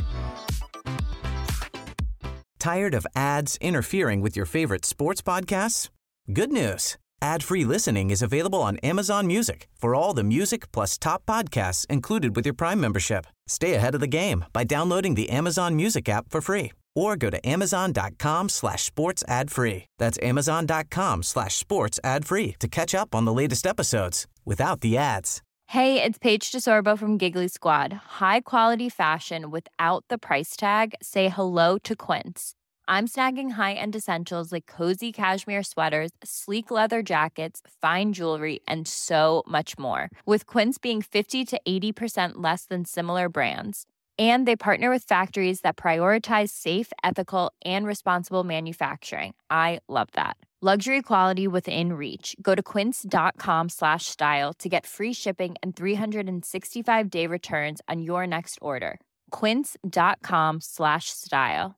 Tired of ads interfering with your favorite sports podcasts? Good news. Ad-free listening is available on Amazon Music for all the music plus top podcasts included with your Prime membership. Stay ahead of the game by downloading the Amazon Music app for free or go to amazon.com slash sports ad free. That's amazon.com slash sports ad free to catch up on the latest episodes without the ads. Hey, it's Paige DeSorbo from Giggly Squad. High quality fashion without the price tag. Say hello to Quince. I'm snagging high-end essentials like cozy cashmere sweaters, sleek leather jackets, fine jewelry, and so much more. With Quince being fifty to eighty percent less than similar brands. And they partner with factories that prioritize safe, ethical, and responsible manufacturing. I love that. Luxury quality within reach. Go to quince.com slash style to get free shipping and three sixty-five day returns on your next order. Quince.com slash style.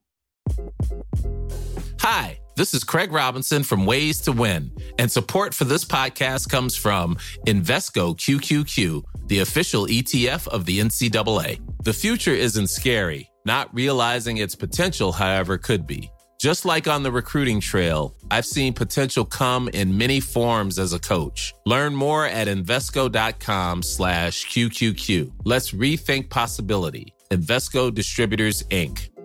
Hi, this is Craig Robinson from Ways to Win, and support for this podcast comes from Invesco Q Q Q, the official E T F of the N C double A. The future isn't scary. Not realizing its potential, however, could be. Just like on the recruiting trail, I've seen potential come in many forms as a coach. Learn more at Invesco.com slash QQQ. Let's rethink possibility. Invesco Distributors, Incorporated.